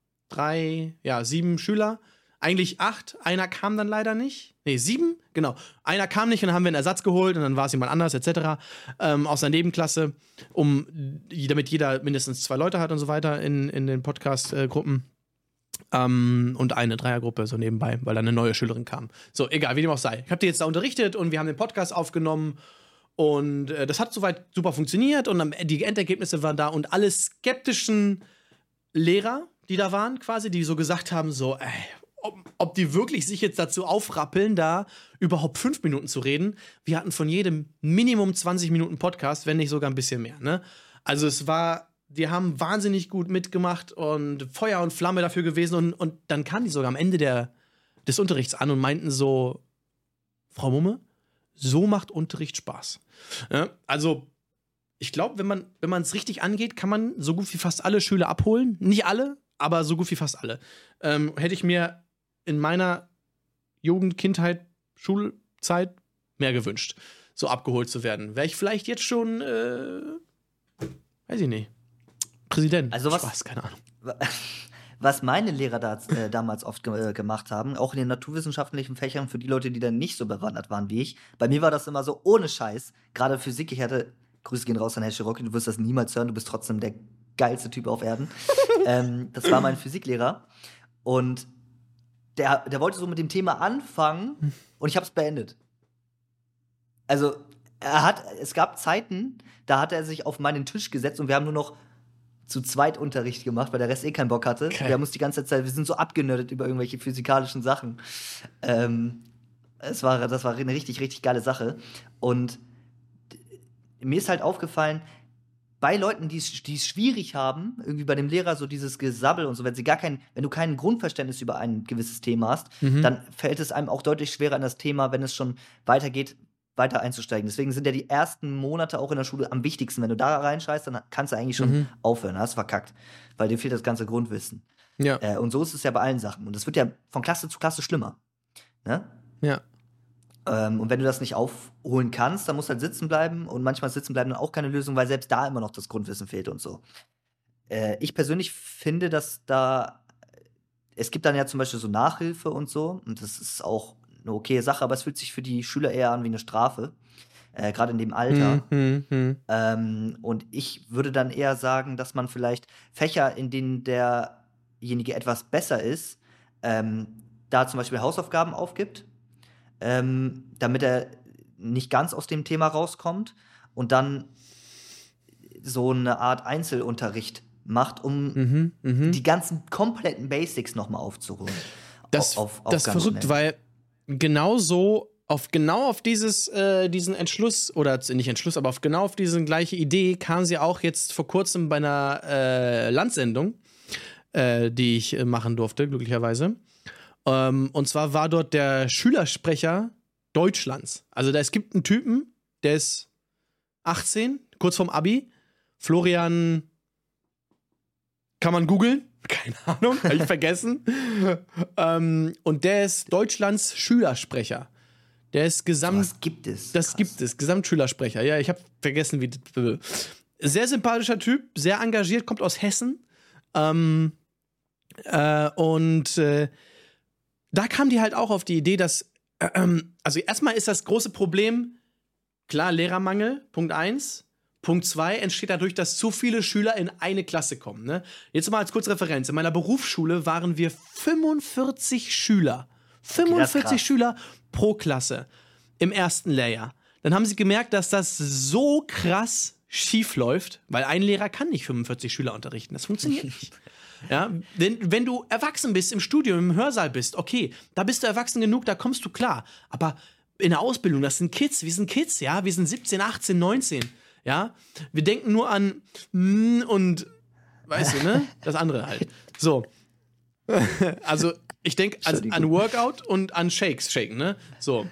Speaker 2: drei, ja, sieben Schüler. Eigentlich acht, einer kam dann leider nicht. Nee, sieben, genau. Einer kam nicht und dann haben wir einen Ersatz geholt und dann war es jemand anders, et cetera. Ähm, aus der Nebenklasse, um, damit jeder mindestens zwei Leute hat und so weiter in, in den Podcast-Gruppen. Ähm, und eine Dreiergruppe so nebenbei, weil dann eine neue Schülerin kam. So, egal, wie dem auch sei. Ich habe die jetzt da unterrichtet und wir haben den Podcast aufgenommen. Und äh, das hat soweit super funktioniert und am, die Endergebnisse waren da und alle skeptischen Lehrer, die da waren, quasi, die so gesagt haben, so, ey, ob, ob die wirklich sich jetzt dazu aufrappeln, da überhaupt fünf Minuten zu reden. Wir hatten von jedem Minimum zwanzig Minuten Podcast, wenn nicht sogar ein bisschen mehr, ne? Also es war, die haben wahnsinnig gut mitgemacht und Feuer und Flamme dafür gewesen und, und dann kamen die sogar am Ende der, des Unterrichts an und meinten so, Frau Mumme, so macht Unterricht Spaß. Ja, also, ich glaube, wenn man wenn man es richtig angeht, kann man so gut wie fast alle Schüler abholen. Nicht alle, aber so gut wie fast alle. Ähm, hätte ich mir in meiner Jugend, Kindheit, Schulzeit mehr gewünscht, so abgeholt zu werden. Wäre ich vielleicht jetzt schon, äh, weiß ich nicht, Präsident.
Speaker 1: Also was,
Speaker 2: Spaß, keine Ahnung.
Speaker 1: Was meine Lehrer da, äh, damals oft ge- äh, gemacht haben, auch in den naturwissenschaftlichen Fächern, für die Leute, die dann nicht so bewandert waren wie ich, bei mir war das immer so ohne Scheiß. Gerade Physik, ich hatte, Grüße gehen raus an Herr Schirocki, du wirst das niemals hören, du bist trotzdem der geilste Typ auf Erden. ähm, das war mein Physiklehrer und der, der wollte so mit dem Thema anfangen und ich habe es beendet. Also, er hat, es gab Zeiten, da hat er sich auf meinen Tisch gesetzt und wir haben nur noch zu zweit Unterricht gemacht, weil der Rest eh keinen Bock hatte.
Speaker 2: Okay.
Speaker 1: Wir haben uns die ganze Zeit, wir sind so abgenördet über irgendwelche physikalischen Sachen. Ähm, es war, das war eine richtig, richtig geile Sache. Und mir ist halt aufgefallen, bei Leuten, die es die es schwierig haben, irgendwie bei dem Lehrer so dieses Gesabbel und so, wenn sie gar kein, wenn du kein Grundverständnis über ein gewisses Thema hast,
Speaker 2: Mhm.
Speaker 1: dann fällt es einem auch deutlich schwerer an das Thema, wenn es schon weitergeht, weiter einzusteigen. Deswegen sind ja die ersten Monate auch in der Schule am wichtigsten. Wenn du da reinscheißt, dann kannst du eigentlich schon
Speaker 2: Mhm.
Speaker 1: aufhören, hast verkackt, weil dir fehlt das ganze Grundwissen.
Speaker 2: Ja.
Speaker 1: Äh, und so ist es ja bei allen Sachen. Und es wird ja von Klasse zu Klasse schlimmer. Ne?
Speaker 2: Ja.
Speaker 1: Ähm, und wenn du das nicht aufholen kannst, dann musst du halt sitzen bleiben. Und manchmal ist sitzen bleiben dann auch keine Lösung, weil selbst da immer noch das Grundwissen fehlt und so. Äh, ich persönlich finde, dass da es gibt dann ja zum Beispiel so Nachhilfe und so. Und das ist auch eine okaye Sache, aber es fühlt sich für die Schüler eher an wie eine Strafe. Äh, Gerade in dem Alter.
Speaker 2: Mhm. Mhm.
Speaker 1: Ähm, und ich würde dann eher sagen, dass man vielleicht Fächer, in denen derjenige etwas besser ist, ähm, da zum Beispiel Hausaufgaben aufgibt, ähm, damit er nicht ganz aus dem Thema rauskommt und dann so eine Art Einzelunterricht macht, um
Speaker 2: Mhm. Mhm.
Speaker 1: die ganzen kompletten Basics nochmal aufzuholen.
Speaker 2: Das,
Speaker 1: Auf- auf- auf
Speaker 2: das ist
Speaker 1: ganz
Speaker 2: verrückt,
Speaker 1: schnell.
Speaker 2: weil genau so, auf genau auf dieses, äh, diesen Entschluss, oder z- nicht Entschluss, aber auf genau auf diese gleiche Idee kam sie auch jetzt vor kurzem bei einer äh, Landsendung, äh, die ich äh, machen durfte, glücklicherweise. Ähm, und zwar war dort der Schülersprecher Deutschlands. Also da, es gibt einen Typen, der ist achtzehn, kurz vorm Abi, Florian, kann man googeln? Keine Ahnung, habe ich vergessen. ähm, und der ist Deutschlands Schülersprecher. Der ist Gesamt.
Speaker 1: Was gibt es?
Speaker 2: Das
Speaker 1: Krass.
Speaker 2: gibt es, Gesamtschülersprecher. Ja, ich habe vergessen, wie. Sehr sympathischer Typ, sehr engagiert, kommt aus Hessen. Ähm, äh, und äh, da kam die halt auch auf die Idee, dass. Äh, ähm, also, erstmal ist das große Problem, klar, Lehrermangel, Punkt eins. Punkt zwei entsteht dadurch, dass zu viele Schüler in eine Klasse kommen. Ne? Jetzt mal als kurze Referenz. In meiner Berufsschule waren wir fünfundvierzig Schüler. fünfundvierzig
Speaker 1: krass.
Speaker 2: Schüler pro Klasse im ersten Lehrjahr. Dann haben sie gemerkt, dass das so krass schief läuft, weil ein Lehrer kann nicht fünfundvierzig Schüler unterrichten. Das funktioniert nicht. Ja, wenn, wenn du erwachsen bist, im Studium, im Hörsaal bist, okay, da bist du erwachsen genug, da kommst du klar. Aber in der Ausbildung, das sind Kids, wir sind Kids, ja, wir sind siebzehn, achtzehn, neunzehn. Ja, wir denken nur an mm und, weißt du, ne? Das andere halt. So. Also, ich denke an, an
Speaker 1: Entschuldigung.
Speaker 2: Workout und an Shakes shaken, ne? So.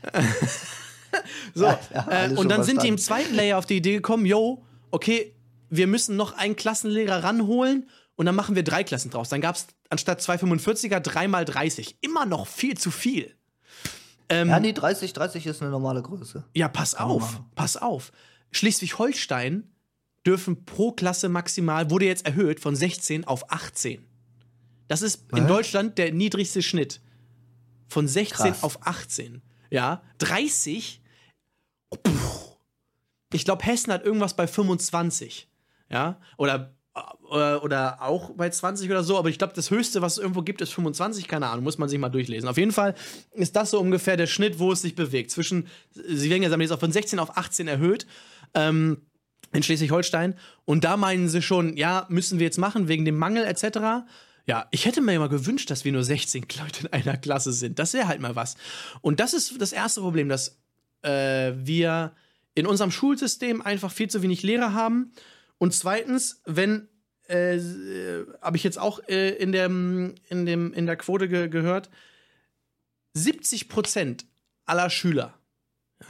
Speaker 2: so.
Speaker 1: Ja, ja,
Speaker 2: äh,
Speaker 1: alles
Speaker 2: und
Speaker 1: schon
Speaker 2: dann sind die im
Speaker 1: verstanden.
Speaker 2: zweiten Layer auf die Idee gekommen, yo, okay, wir müssen noch einen Klassenlehrer ranholen und dann machen wir drei Klassen draus. Dann gab es anstatt zwei fünfundvierziger drei mal dreißig. Immer noch viel zu viel. Ähm,
Speaker 1: Ja, nee, dreißig, dreißig ist eine normale Größe.
Speaker 2: Ja, pass
Speaker 1: Kann man
Speaker 2: auf,
Speaker 1: machen.
Speaker 2: pass auf. Schleswig-Holstein dürfen pro Klasse maximal, wurde jetzt erhöht von sechzehn auf achtzehn. Das ist in
Speaker 1: Was?
Speaker 2: Deutschland der niedrigste Schnitt. Von sechzehn
Speaker 1: Krass.
Speaker 2: auf achtzehn. Ja, dreißig. Oh, puh. Ich glaube, Hessen hat irgendwas bei fünfundzwanzig. Ja, oder, oder, oder auch bei zwanzig oder so. Aber ich glaube, das Höchste, was es irgendwo gibt, ist fünfundzwanzig. Keine Ahnung, muss man sich mal durchlesen. Auf jeden Fall ist das so ungefähr der Schnitt, wo es sich bewegt. Zwischen, sie werden ja jetzt auch von sechzehn auf achtzehn erhöht. Ähm, in Schleswig-Holstein. Und da meinen sie schon, ja, müssen wir jetzt machen, wegen dem Mangel et cetera. Ja, ich hätte mir ja mal gewünscht, dass wir nur sechzehn Leute in einer Klasse sind. Das wäre halt mal was. Und das ist das erste Problem, dass äh, wir in unserem Schulsystem einfach viel zu wenig Lehrer haben. Und zweitens, wenn, äh, äh, habe ich jetzt auch äh, in, dem, in, dem, in der Quote ge gehört, siebzig Prozent aller Schüler, ja,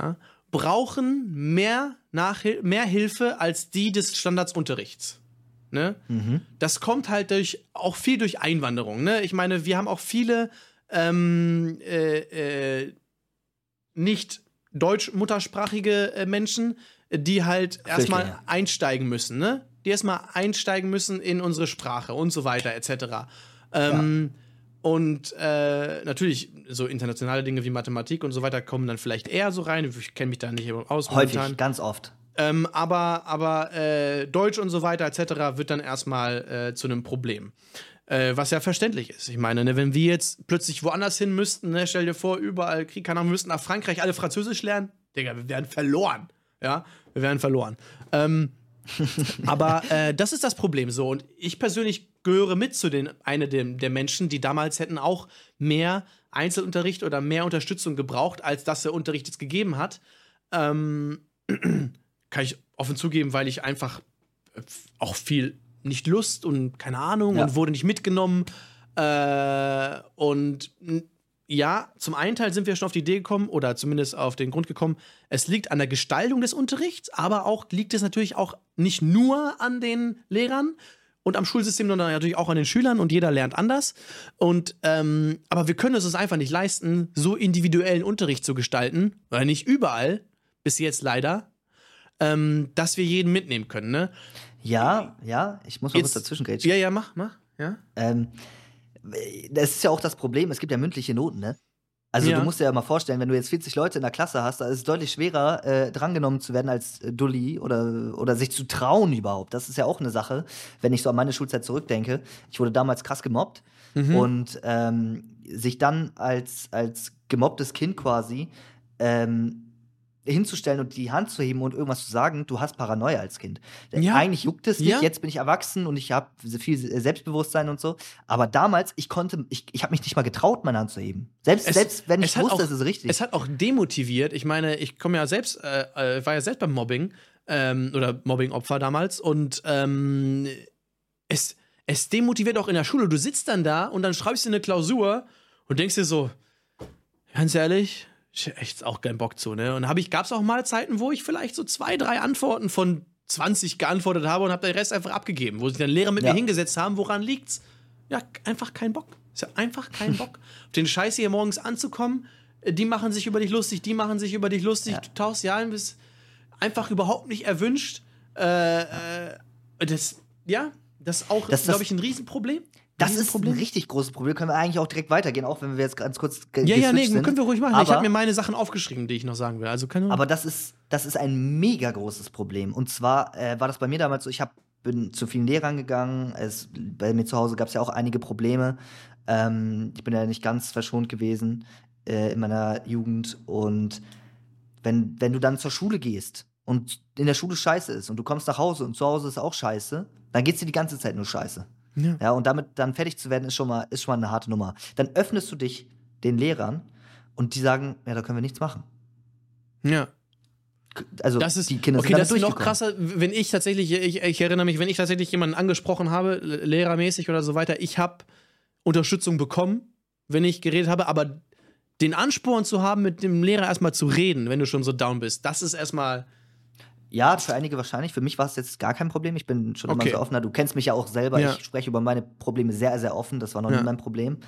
Speaker 2: brauchen mehr, Nachhil- mehr Hilfe als die des Standardsunterrichts. Ne?
Speaker 1: Mhm.
Speaker 2: Das kommt halt durch, auch viel durch Einwanderung. Ne? Ich meine, wir haben auch viele ähm, äh, äh, nicht deutsch-muttersprachige äh, Menschen, die halt erstmal
Speaker 1: Flüchtlinge.
Speaker 2: einsteigen müssen, ne? Die erstmal einsteigen müssen in unsere Sprache und so weiter, et cetera. Ähm, ja. Und äh, natürlich, so internationale Dinge wie Mathematik und so weiter kommen dann vielleicht eher so rein. Ich kenne mich da nicht aus.
Speaker 1: Häufig,
Speaker 2: momentan.
Speaker 1: ganz oft.
Speaker 2: Ähm, aber aber äh, Deutsch und so weiter, et cetera, wird dann erstmal äh, zu einem Problem. Äh, was ja verständlich ist. Ich meine, ne, wenn wir jetzt plötzlich woanders hin müssten, ne, stell dir vor, überall Krieg, keine Ahnung, wir müssten nach Frankreich alle Französisch lernen. Digga, wir wären verloren. Ja, wir wären verloren. Ähm, aber äh, das ist das Problem so. Und ich persönlich gehöre mit zu den eine der, der Menschen, die damals hätten auch mehr Einzelunterricht oder mehr Unterstützung gebraucht, als dass der Unterricht jetzt gegeben hat. Ähm, kann ich offen zugeben, weil ich einfach auch viel nicht Lust und keine Ahnung
Speaker 1: ja.
Speaker 2: und wurde nicht mitgenommen. Äh, und ja, zum einen Teil sind wir schon auf die Idee gekommen oder zumindest auf den Grund gekommen, es liegt an der Gestaltung des Unterrichts, aber auch liegt es natürlich auch nicht nur an den Lehrern und am Schulsystem, sondern natürlich auch an den Schülern und jeder lernt anders. Und ähm, aber wir können es uns einfach nicht leisten, so individuellen Unterricht zu gestalten, weil nicht überall, bis jetzt leider, ähm, dass wir jeden mitnehmen können, ne?
Speaker 1: Ja, ja, ich muss mal
Speaker 2: Jetzt,
Speaker 1: kurz dazwischen grätschen.
Speaker 2: Ja, ja, mach, mach, ja.
Speaker 1: Ähm, das ist ja auch das Problem, es gibt ja mündliche Noten, ne? Also
Speaker 2: Ja.
Speaker 1: du musst dir ja mal vorstellen, wenn du jetzt vierzig Leute in der Klasse hast, da ist es deutlich schwerer, äh, drangenommen zu werden als äh, Dulli oder, oder sich zu trauen überhaupt. Das ist ja auch eine Sache, wenn ich so an meine Schulzeit zurückdenke. Ich wurde damals krass gemobbt
Speaker 2: Mhm.
Speaker 1: und ähm, sich dann als, als gemobbtes Kind quasi ähm, hinzustellen und die Hand zu heben und irgendwas zu sagen, du hast Paranoia als Kind.
Speaker 2: Ja.
Speaker 1: Eigentlich juckt es nicht,
Speaker 2: Ja.
Speaker 1: jetzt bin ich erwachsen und ich habe viel Selbstbewusstsein und so. Aber damals, ich konnte, ich, ich habe mich nicht mal getraut, meine Hand zu heben. Selbst,
Speaker 2: Es-
Speaker 1: selbst wenn ich
Speaker 2: es hat
Speaker 1: wusste,
Speaker 2: auch-
Speaker 1: es ist richtig.
Speaker 2: Es hat auch demotiviert. Ich meine, ich komme ja selbst, äh, äh, war ja selbst beim Mobbing ähm, oder Mobbing-Opfer damals und ähm, es, es demotiviert auch in der Schule. Du sitzt dann da und dann schreibst du eine Klausur und denkst dir so, ganz ehrlich, ich hab echt auch keinen Bock zu, ne? Und hab ich, gab's auch mal Zeiten, wo ich vielleicht so zwei, drei Antworten von zwanzig geantwortet habe und hab den Rest einfach abgegeben, wo sich dann Lehrer mit
Speaker 1: Ja.
Speaker 2: mir hingesetzt haben, woran liegt's? Ja, einfach kein Bock. Ist ja einfach kein Bock. Auf den Scheiß hier morgens anzukommen, äh, die machen sich über dich lustig, die machen sich über dich lustig,
Speaker 1: Ja.
Speaker 2: du tauchst ja ein, bist einfach überhaupt nicht erwünscht. Äh, äh, das, ja, das ist auch,
Speaker 1: Das- das-
Speaker 2: glaube ich, ein Riesenproblem.
Speaker 1: Das ist ein
Speaker 2: Riesenproblem.
Speaker 1: richtig großes Problem. Können wir eigentlich auch direkt weitergehen, auch wenn wir jetzt ganz kurz ge-
Speaker 2: Ja, ja, nee,
Speaker 1: geswitcht sind.
Speaker 2: können wir ruhig machen.
Speaker 1: Aber,
Speaker 2: ich habe mir meine Sachen aufgeschrieben, die ich noch sagen will. Also keine
Speaker 1: aber das ist, das ist ein mega großes Problem. Und zwar äh, war das bei mir damals so, ich hab, bin zu vielen Lehrern gegangen. Es, bei mir zu Hause gab es ja auch einige Probleme. Ähm, ich bin ja nicht ganz verschont gewesen äh, in meiner Jugend. Und wenn, wenn du dann zur Schule gehst und in der Schule scheiße ist und du kommst nach Hause und zu Hause ist auch scheiße, dann geht's dir die ganze Zeit nur scheiße.
Speaker 2: Ja.
Speaker 1: Ja, und damit dann fertig zu werden, ist schon mal, ist schon mal eine harte Nummer. Dann öffnest du dich den Lehrern und die sagen, ja, da können wir nichts machen.
Speaker 2: Ja.
Speaker 1: Also
Speaker 2: Das ist,
Speaker 1: die Kinder
Speaker 2: okay,
Speaker 1: sind
Speaker 2: das
Speaker 1: damit
Speaker 2: ist noch
Speaker 1: durchgekommen.
Speaker 2: krasser, wenn ich tatsächlich, ich, ich erinnere mich, wenn ich tatsächlich jemanden angesprochen habe, lehrermäßig oder so weiter, ich habe Unterstützung bekommen, wenn ich geredet habe, aber den Ansporn zu haben, mit dem Lehrer erstmal zu reden, wenn du schon so down bist, das ist erstmal.
Speaker 1: Ja, für einige wahrscheinlich. Für mich war es jetzt gar kein Problem. Ich bin schon
Speaker 2: Okay.
Speaker 1: immer so offener. Du kennst mich ja auch selber.
Speaker 2: Ja.
Speaker 1: Ich spreche über meine Probleme sehr, sehr offen. Das war noch
Speaker 2: Ja.
Speaker 1: nie mein Problem.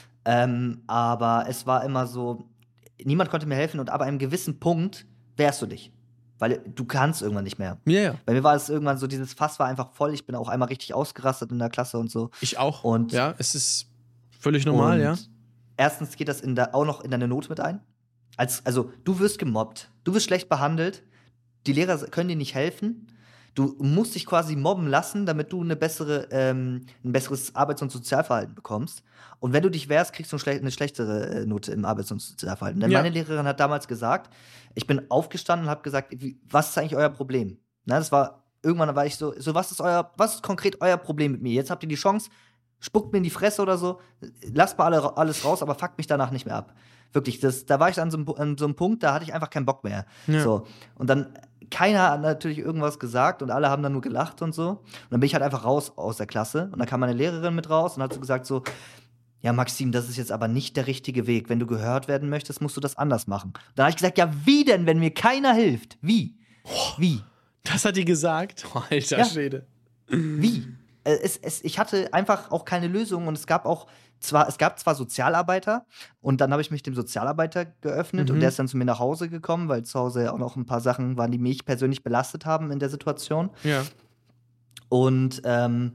Speaker 1: Ähm, aber es war immer so, niemand konnte mir helfen und ab einem gewissen Punkt wehrst du dich. Weil du kannst irgendwann nicht mehr.
Speaker 2: Ja, ja.
Speaker 1: Bei mir war es irgendwann so, dieses Fass war einfach voll. Ich bin auch einmal richtig ausgerastet in der Klasse und so.
Speaker 2: Ich auch.
Speaker 1: Und-
Speaker 2: ja, es ist völlig normal,
Speaker 1: und
Speaker 2: ja.
Speaker 1: Erstens geht das in der, auch noch in deine Note mit ein. Als, also, du wirst gemobbt, du wirst schlecht behandelt, die Lehrer können dir nicht helfen. Du musst dich quasi mobben lassen, damit du eine bessere, ähm, ein besseres Arbeits- und Sozialverhalten bekommst. Und wenn du dich wehrst, kriegst du eine, schle eine schlechtere äh, Note im Arbeits- und Sozialverhalten. Denn
Speaker 2: Ja.
Speaker 1: meine Lehrerin hat damals gesagt, ich bin aufgestanden und habe gesagt, wie, was ist eigentlich euer Problem? Na, das war, irgendwann war ich so, so, was ist euer, was ist konkret euer Problem mit mir? Jetzt habt ihr die Chance, spuckt mir in die Fresse oder so, lasst mal alle, alles raus, aber fuckt mich danach nicht mehr ab. Wirklich, das, da war ich an so, einem, an so einem Punkt, da hatte ich einfach keinen Bock mehr.
Speaker 2: Ja.
Speaker 1: So. Und dann, keiner hat natürlich irgendwas gesagt und alle haben dann nur gelacht und so. Und dann bin ich halt einfach raus aus der Klasse. Und dann kam meine Lehrerin mit raus und hat so gesagt so, ja, Maxim, das ist jetzt aber nicht der richtige Weg. Wenn du gehört werden möchtest, musst du das anders machen. Dann habe ich gesagt, ja, wie denn, wenn mir keiner hilft? Wie? Wie?
Speaker 2: Das hat die gesagt? Oh, alter
Speaker 1: Ja.
Speaker 2: Schwede.
Speaker 1: Wie? Äh, Es, es, ich hatte einfach auch keine Lösung und es gab auch zwar, es gab zwar Sozialarbeiter und dann habe ich mich dem Sozialarbeiter geöffnet
Speaker 2: Mhm.
Speaker 1: und der ist dann zu mir nach Hause gekommen, weil zu Hause auch noch ein paar Sachen waren, die mich persönlich belastet haben in der Situation.
Speaker 2: Ja.
Speaker 1: Und ähm,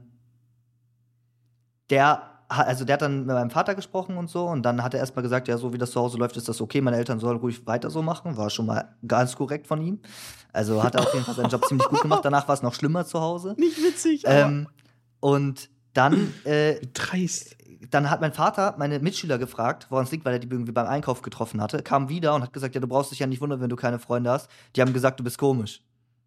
Speaker 1: der, ha- also der hat dann mit meinem Vater gesprochen und so und dann hat er erstmal gesagt, ja, so wie das zu Hause läuft, ist das okay, meine Eltern sollen ruhig weiter so machen. War schon mal ganz korrekt von ihm. Also hat er auf jeden Fall seinen Job ziemlich gut gemacht. Danach war es noch schlimmer zu Hause.
Speaker 2: Nicht witzig, aber
Speaker 1: Ähm, und dann, äh,
Speaker 2: dreist.
Speaker 1: dann hat mein Vater meine Mitschüler gefragt, woran es liegt, weil er die irgendwie beim Einkauf getroffen hatte, kam wieder und hat gesagt, ja, du brauchst dich ja nicht wundern, wenn du keine Freunde hast. Die haben gesagt, du bist komisch.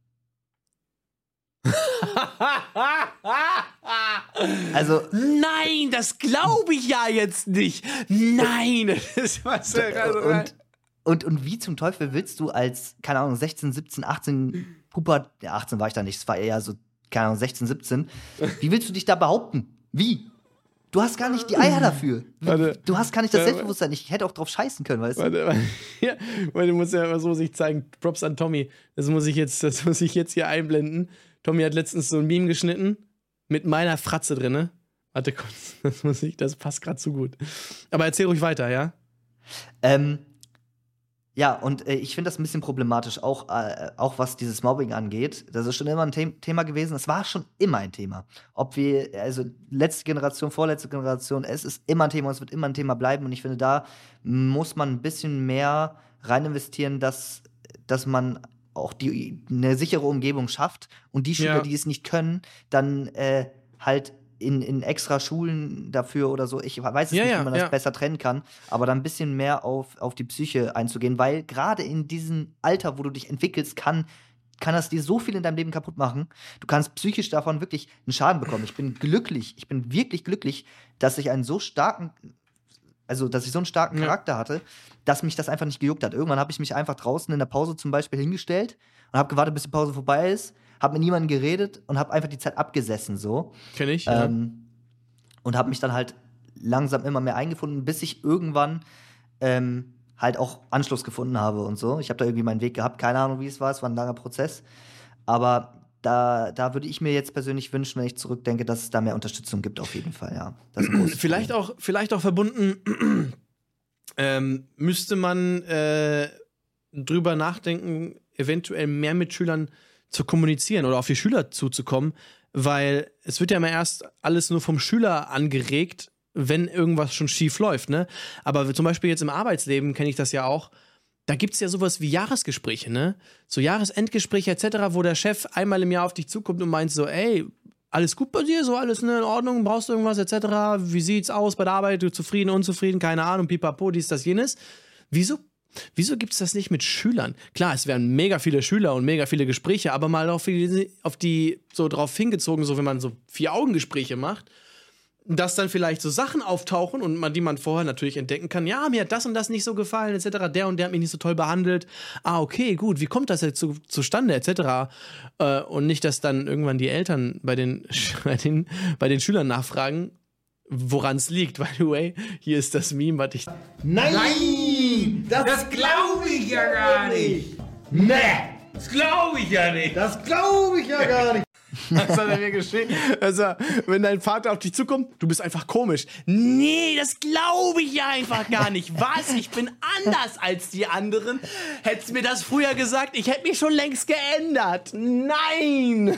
Speaker 1: Also,
Speaker 2: Nein, das glaube ich ja jetzt nicht. Nein, das ist was.
Speaker 1: und, und, und wie zum Teufel willst du als, keine Ahnung, sechzehn, siebzehn, achtzehn, Puber, ja, achtzehn war ich da nicht, es war eher so, keine Ahnung, sechzehn, siebzehn, wie willst du dich da behaupten? Wie? Du hast gar nicht die Eier dafür.
Speaker 2: Warte.
Speaker 1: Du hast gar nicht das
Speaker 2: Warte.
Speaker 1: Selbstbewusstsein. Ich hätte auch drauf scheißen können, weißt du?
Speaker 2: Warte, warte. Ja, weil du musst ja immer so sich zeigen. Props an Tommy. Das muss ich jetzt, das muss ich jetzt hier einblenden. Tommy hat letztens so ein Meme geschnitten mit meiner Fratze drinne. Warte kurz, das muss ich, das passt gerade zu gut. Aber erzähl ruhig weiter, ja?
Speaker 1: Ähm, ja, und äh, ich finde das ein bisschen problematisch, auch, äh, auch was dieses Mobbing angeht. Das ist schon immer ein The Thema gewesen. Es war schon immer ein Thema. Ob wir, also letzte Generation, vorletzte Generation, es ist immer ein Thema, es wird immer ein Thema bleiben. Und ich finde, da muss man ein bisschen mehr rein investieren, dass, dass man auch die, eine sichere Umgebung schafft und die Schüler,
Speaker 2: Ja.
Speaker 1: die es nicht können, dann äh, halt in, in extra Schulen dafür oder so. Ich weiß es
Speaker 2: Ja,
Speaker 1: nicht,
Speaker 2: ja,
Speaker 1: wie man das
Speaker 2: ja.
Speaker 1: besser trennen kann, aber da ein bisschen mehr auf, auf die Psyche einzugehen, weil gerade in diesem Alter, wo du dich entwickelst, kann, kann das dir so viel in deinem Leben kaputt machen. Du kannst psychisch davon wirklich einen Schaden bekommen. Ich bin glücklich, ich bin wirklich glücklich, dass ich einen so starken, also dass ich so einen starken
Speaker 2: Ja.
Speaker 1: Charakter hatte, dass mich das einfach nicht gejuckt hat. Irgendwann habe ich mich einfach draußen in der Pause zum Beispiel hingestellt und habe gewartet, bis die Pause vorbei ist, habe mit niemandem geredet und habe einfach die Zeit abgesessen so.
Speaker 2: Kenn ich. Ja.
Speaker 1: Ähm, und habe mich dann halt langsam immer mehr eingefunden, bis ich irgendwann ähm, halt auch Anschluss gefunden habe und so. Ich habe da irgendwie meinen Weg gehabt, keine Ahnung, wie es war, es war ein langer Prozess. Aber da, da würde ich mir jetzt persönlich wünschen, wenn ich zurückdenke, dass es da mehr Unterstützung gibt, auf jeden Fall, ja. Das ist ein großes
Speaker 2: Vielleicht
Speaker 1: Problem.
Speaker 2: auch, vielleicht auch verbunden, ähm, müsste man äh, drüber nachdenken, eventuell mehr mit Schülern zu kommunizieren oder auf die Schüler zuzukommen, weil es wird ja immer erst alles nur vom Schüler angeregt, wenn irgendwas schon schief läuft, ne? Aber zum Beispiel jetzt im Arbeitsleben kenne ich das ja auch, da gibt es ja sowas wie Jahresgespräche, ne? So Jahresendgespräche et cetera, wo der Chef einmal im Jahr auf dich zukommt und meint so, ey, alles gut bei dir, so alles ne, in Ordnung, brauchst du irgendwas et cetera, wie sieht's aus bei der Arbeit, du zufrieden, unzufrieden, keine Ahnung, pipapo, dies, das, jenes. Wieso, wieso gibt es das nicht mit Schülern? Klar, es wären mega viele Schüler und mega viele Gespräche, aber mal auf die, auf die so drauf hingezogen, so wenn man so Vier-Augen-Gespräche macht, dass dann vielleicht so Sachen auftauchen und man, die man vorher natürlich entdecken kann. Ja, mir hat das und das nicht so gefallen, et cetera. Der und der hat mich nicht so toll behandelt. Ah, okay, gut. Wie kommt das jetzt zu, zustande, et cetera. Äh, und nicht, dass dann irgendwann die Eltern bei den, bei den, bei den Schülern nachfragen, woran es liegt. By the way, hier ist das Meme, was ich.
Speaker 3: Nein! Nein! Das, das glaube ich ja gar nicht! Nee! Das glaube ich ja nicht! Das glaube ich ja gar nicht!
Speaker 2: Was hat er mir geschrieben? Also, wenn dein Vater auf dich zukommt, du bist einfach komisch. Nee, das glaube ich ja einfach gar nicht. Was? Ich bin anders als die anderen. Hättest du mir das früher gesagt, ich hätte mich schon längst geändert. Nein!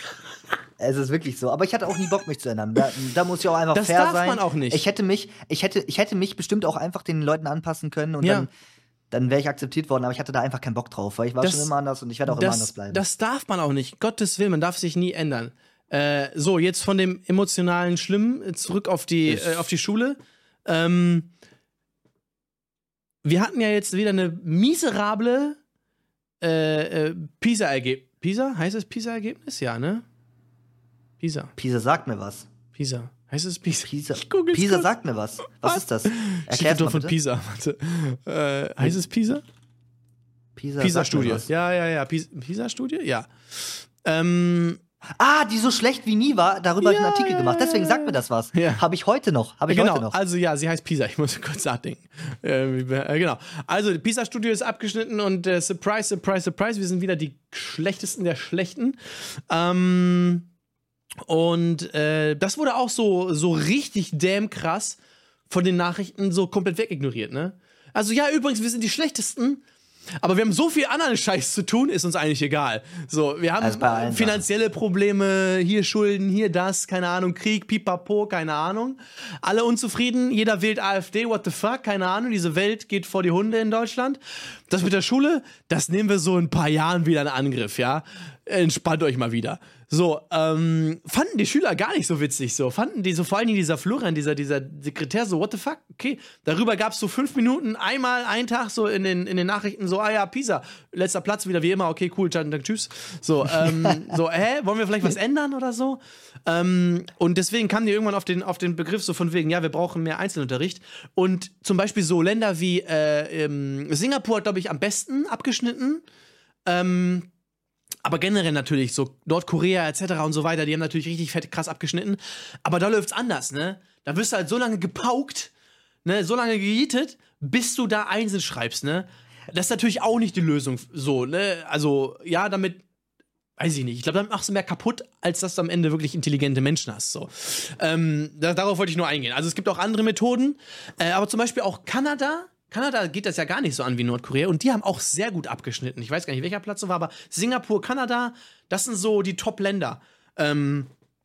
Speaker 1: Es ist wirklich so. Aber ich hatte auch nie Bock, mich zu ändern. Da, da muss ich auch einfach
Speaker 2: Das
Speaker 1: fair
Speaker 2: darf
Speaker 1: sein.
Speaker 2: man auch nicht.
Speaker 1: Ich hätte mich, ich hätte, ich hätte mich bestimmt auch einfach den Leuten anpassen können und
Speaker 2: Ja.
Speaker 1: dann, dann wäre ich akzeptiert worden. Aber ich hatte da einfach keinen Bock drauf, weil ich war
Speaker 2: Das-
Speaker 1: schon immer anders und ich werde auch immer anders
Speaker 2: Das,
Speaker 1: bleiben.
Speaker 2: das darf man auch nicht. Gottes Willen, man darf sich nie ändern. Äh, so, jetzt von dem emotionalen Schlimmen äh, zurück auf die,
Speaker 1: Ich-
Speaker 2: äh, auf die Schule. Ähm, wir hatten ja jetzt wieder eine miserable äh, äh, PISA-Ergebnis. PISA? Heißt es PISA-Ergebnis? Ja, ne? PISA.
Speaker 1: Pisa sagt mir was.
Speaker 2: PISA. Heißt es PISA?
Speaker 1: Pisa,
Speaker 2: Ich googel's
Speaker 1: Pisa
Speaker 2: kurz.
Speaker 1: sagt mir was. Was, ist das?
Speaker 2: Steht
Speaker 1: Erklär's
Speaker 2: doch
Speaker 1: mal
Speaker 2: von
Speaker 1: bitte.
Speaker 2: PISA. Warte. Äh, heißt es PISA?
Speaker 1: Pisa sagt mir
Speaker 2: PISA-Studie.
Speaker 1: was.
Speaker 2: Ja, ja, ja. Pis- PISA-Studie? Ja. Ähm,
Speaker 1: Ah, die so schlecht wie nie war, darüber
Speaker 2: Ja,
Speaker 1: habe ich einen Artikel
Speaker 2: ja,
Speaker 1: gemacht.
Speaker 2: ja,
Speaker 1: Deswegen
Speaker 2: ja.
Speaker 1: sagt mir das was.
Speaker 2: Ja.
Speaker 1: Habe ich heute noch. Habe ich
Speaker 2: Genau,
Speaker 1: heute noch.
Speaker 2: also ja, sie heißt Pisa. Ich muss kurz nachdenken. Äh, äh, genau. Also, die Pisa-Studie ist abgeschnitten und äh, surprise, surprise, surprise, wir sind wieder die schlechtesten der Schlechten. Ähm, und äh, das wurde auch so, so richtig damn krass von den Nachrichten so komplett wegignoriert, ne? Also, ja, übrigens, wir sind die schlechtesten. Aber wir haben so viel anderen Scheiß zu tun, ist uns eigentlich egal. So, wir haben
Speaker 1: Also bei allen
Speaker 2: finanzielle Probleme, hier Schulden, hier das, keine Ahnung, Krieg, pipapo, keine Ahnung. Alle unzufrieden, jeder wählt AfD, what the fuck, keine Ahnung. Diese Welt geht vor die Hunde in Deutschland. Das mit der Schule, das nehmen wir so in ein paar Jahren wieder in Angriff, ja. Entspannt euch mal wieder. So, ähm, fanden die Schüler gar nicht so witzig, so. Fanden die so, vor allen Dingen dieser Florian, dieser, dieser Sekretär, so, what the fuck, okay. Darüber gab es so fünf Minuten, einmal, einen Tag, so in den, in den Nachrichten, so, ah ja, Pisa, letzter Platz wieder, wie immer, okay, cool, dann, dann tschüss. So, ähm, so, hä, wollen wir vielleicht was ändern oder so? Ähm, und deswegen kamen die irgendwann auf den, auf den Begriff so von wegen, ja, wir brauchen mehr Einzelunterricht. Und zum Beispiel so Länder wie, äh, ähm, Singapur hat, glaube ich, am besten abgeschnitten. Ähm, Aber generell natürlich, so Nordkorea et cetera und so weiter, die haben natürlich richtig fett krass abgeschnitten. Aber da läuft's anders, ne? Da wirst du halt so lange gepaukt, ne, so lange gejietet, bis du da einzeln schreibst, ne? Das ist natürlich auch nicht die Lösung, so, ne? Also, ja, damit, weiß ich nicht. Ich glaube, damit machst du mehr kaputt, als dass du am Ende wirklich intelligente Menschen hast, so. Ähm, da, darauf wollte ich nur eingehen. Also, es gibt auch andere Methoden, äh, aber zum Beispiel auch Kanada. Kanada geht das ja gar nicht so an wie Nordkorea und die haben auch sehr gut abgeschnitten. Ich weiß gar nicht, welcher Platz so war, aber Singapur, Kanada, das sind so die Top-Länder. Ähm,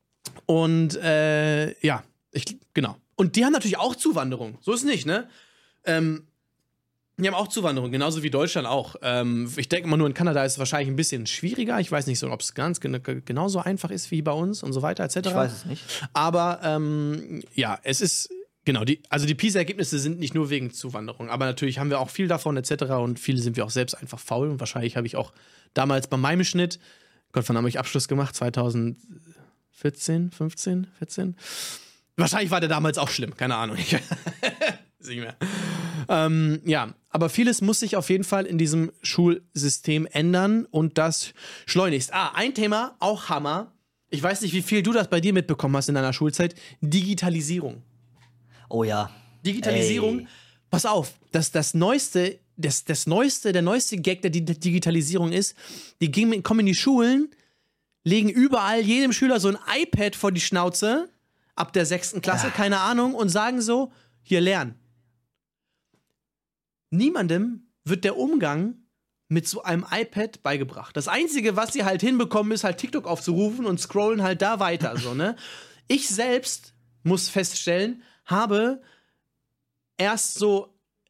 Speaker 2: und äh, ja, ich, genau. Und die haben natürlich auch Zuwanderung. So ist es nicht, ne? Ähm, die haben auch Zuwanderung, genauso wie Deutschland auch. Ähm, ich denke mal, nur in Kanada ist es wahrscheinlich ein bisschen schwieriger. Ich weiß nicht so, ob es ganz gen genauso einfach ist wie bei uns und so weiter, et cetera.
Speaker 1: Ich weiß es nicht.
Speaker 2: Aber ähm, ja, es ist. Genau, die, also die PISA-Ergebnisse sind nicht nur wegen Zuwanderung, aber natürlich haben wir auch viel davon et cetera und viele sind wir auch selbst einfach faul und wahrscheinlich habe ich auch damals bei meinem Schnitt, Gott, wann habe ich Abschluss gemacht? zwanzig vierzehn, fünfzehn, vierzehn? Wahrscheinlich war der damals auch schlimm, keine Ahnung. Ich weiß nicht mehr. Ähm, ja, aber vieles muss sich auf jeden Fall in diesem Schulsystem ändern und das schleunigst. Ah, ein Thema, auch Hammer. Ich weiß nicht, wie viel du das bei dir mitbekommen hast in deiner Schulzeit. Digitalisierung.
Speaker 1: Oh ja.
Speaker 2: Digitalisierung,
Speaker 1: Ey.
Speaker 2: pass auf, das, das Neueste, das, das Neueste, der neueste Gag der Digitalisierung ist, die gehen, kommen in die Schulen, legen überall jedem Schüler so ein iPad vor die Schnauze, ab der sechsten Klasse,
Speaker 1: Ja.
Speaker 2: keine Ahnung, und sagen so, hier lernen. Niemandem wird der Umgang mit so einem iPad beigebracht. Das Einzige, was sie halt hinbekommen, ist halt TikTok aufzurufen und scrollen halt da weiter, so, ne? Ich selbst muss feststellen, habe erst so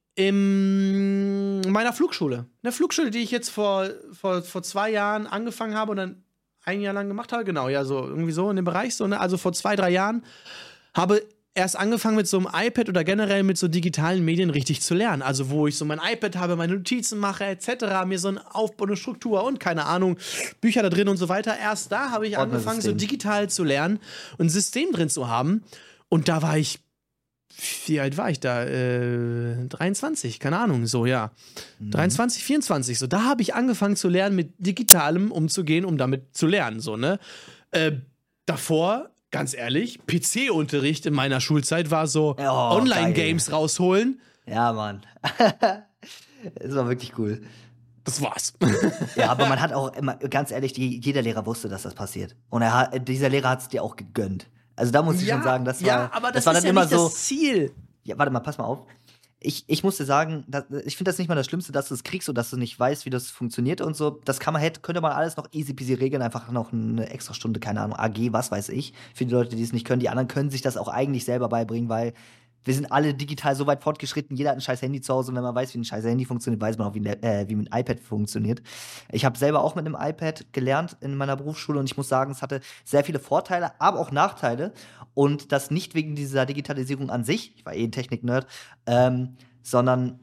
Speaker 2: in meiner Flugschule, eine Flugschule, die ich jetzt vor, vor, vor zwei Jahren angefangen habe und dann ein Jahr lang gemacht habe, genau, ja, so irgendwie so in dem Bereich, so, ne? Also vor zwei, drei Jahren, habe erst angefangen mit so einem iPad oder generell mit so digitalen Medien richtig zu lernen. Also wo ich so mein iPad habe, meine Notizen mache et cetera, mir so einen Aufbau, eine Struktur und keine Ahnung, Bücher da drin und so weiter. Erst da habe ich angefangen, so digital zu lernen und ein System drin zu haben. Und da war ich, wie alt war ich da? Äh, dreiundzwanzig, keine Ahnung, so, ja. Mhm. dreiundzwanzig, vierundzwanzig, so. Da habe ich angefangen zu lernen, mit Digitalem umzugehen, um damit zu lernen, so, ne? Äh, davor, ganz ehrlich, P C-Unterricht in meiner Schulzeit war so,
Speaker 1: oh,
Speaker 2: Online-Games rausholen.
Speaker 1: Ja, Mann. Das war wirklich cool.
Speaker 2: Das war's.
Speaker 1: Ja, aber man hat auch immer, ganz ehrlich, die, jeder Lehrer wusste, dass das passiert. Und er hat, dieser Lehrer hat es dir auch gegönnt. Also da muss ich
Speaker 2: ja,
Speaker 1: schon sagen, das war,
Speaker 2: ja, aber das,
Speaker 1: das war
Speaker 2: ist
Speaker 1: dann
Speaker 2: ja
Speaker 1: immer
Speaker 2: nicht
Speaker 1: so.
Speaker 2: Das Ziel.
Speaker 1: Ja, warte mal, pass mal auf. Ich, ich musste sagen, das, ich finde das nicht mal das Schlimmste, dass du es kriegst und dass du nicht weißt, wie das funktioniert und so. Das kann man, hätte, könnte man alles noch easy peasy regeln, einfach noch eine extra Stunde, keine Ahnung, A G, was weiß ich. Für die Leute, die es nicht können, die anderen können sich das auch eigentlich selber beibringen, weil wir sind alle digital so weit fortgeschritten, jeder hat ein scheiß Handy zu Hause und wenn man weiß, wie ein scheiß Handy funktioniert, weiß man auch, wie ein, äh, wie ein iPad funktioniert. Ich habe selber auch mit einem iPad gelernt in meiner Berufsschule und ich muss sagen, es hatte sehr viele Vorteile, aber auch Nachteile und das nicht wegen dieser Digitalisierung an sich, ich war eh ein Technik-Nerd, ähm, sondern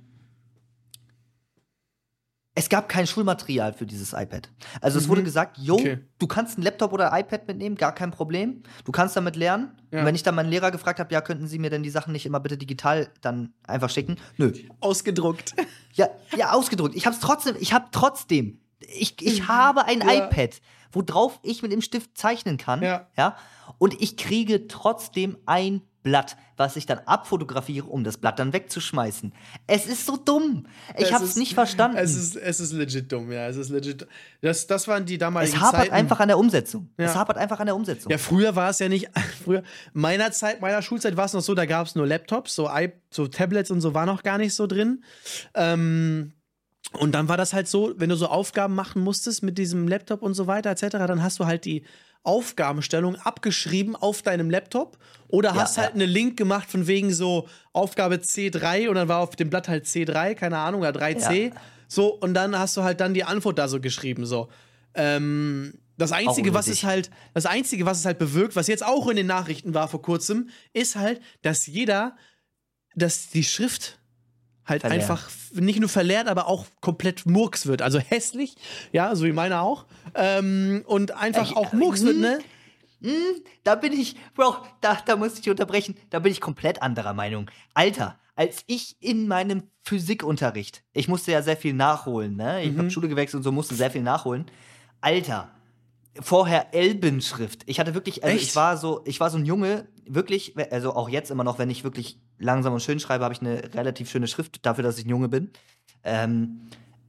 Speaker 1: es gab kein Schulmaterial für dieses iPad. Also es
Speaker 2: Mhm.
Speaker 1: wurde gesagt, yo,
Speaker 2: Okay.
Speaker 1: du kannst einen Laptop oder ein iPad mitnehmen, gar kein Problem. Du kannst damit lernen.
Speaker 2: Ja.
Speaker 1: Und wenn ich dann meinen Lehrer gefragt habe, ja, könnten Sie mir denn die Sachen nicht immer bitte digital dann einfach schicken? Nö.
Speaker 2: Ausgedruckt.
Speaker 1: Ja, ja, ausgedruckt. Ich hab's trotzdem, ich hab trotzdem, ich, ich habe ein
Speaker 2: Ja.
Speaker 1: iPad. worauf ich mit dem Stift zeichnen kann.
Speaker 2: Ja.
Speaker 1: ja? Und ich kriege trotzdem ein Blatt, was ich dann abfotografiere, um das Blatt dann wegzuschmeißen. Es ist so dumm. Ich
Speaker 2: Es
Speaker 1: hab's
Speaker 2: ist-
Speaker 1: nicht verstanden.
Speaker 2: Es ist, es ist legit dumm, ja. Es ist legit. Das, das waren die damaligen
Speaker 1: Es hapert
Speaker 2: Zeiten.
Speaker 1: einfach an der Umsetzung.
Speaker 2: Ja.
Speaker 1: Es hapert einfach an der Umsetzung.
Speaker 2: Ja, früher war es ja nicht. Früher, meiner Zeit, meiner Schulzeit war es noch so, da gab es nur Laptops, so, I, so Tablets und so war noch gar nicht so drin. Ähm, und dann war das halt so, wenn du so Aufgaben machen musstest mit diesem Laptop und so weiter, et cetera, dann hast du halt die Aufgabenstellung abgeschrieben auf deinem Laptop oder
Speaker 1: Ja,
Speaker 2: hast halt
Speaker 1: ja.
Speaker 2: einen Link gemacht von wegen so Aufgabe C drei und dann war auf dem Blatt halt C drei, keine Ahnung, oder drei C.
Speaker 1: Ja.
Speaker 2: So, und dann hast du halt dann die Antwort da so geschrieben, so. Ähm, das Einzige, was
Speaker 1: unnötig.
Speaker 2: es halt, das Einzige, was es halt bewirkt, was jetzt auch in den Nachrichten war vor kurzem, ist halt, dass jeder, dass die Schrift halt
Speaker 1: Verlernt.
Speaker 2: einfach nicht nur verlernt, aber auch komplett Murks wird. Also hässlich, ja, so wie meine auch. Ähm, und einfach
Speaker 1: Äh,
Speaker 2: auch Murks
Speaker 1: äh,
Speaker 2: wird, ne?
Speaker 1: Da bin ich, Bro, da, da muss ich dich unterbrechen, da bin ich komplett anderer Meinung. Alter, als ich in meinem Physikunterricht, ich musste ja sehr viel nachholen, ne? Ich
Speaker 2: Mhm.
Speaker 1: hab Schule gewechselt und so, musste sehr viel nachholen. Alter, vorher Elbenschrift. Ich hatte wirklich, also
Speaker 2: Echt?
Speaker 1: ich war so, ich war so ein Junge, wirklich, also auch jetzt immer noch, wenn ich wirklich langsam und schön schreibe, habe ich eine relativ schöne Schrift dafür, dass ich ein Junge bin. Ähm,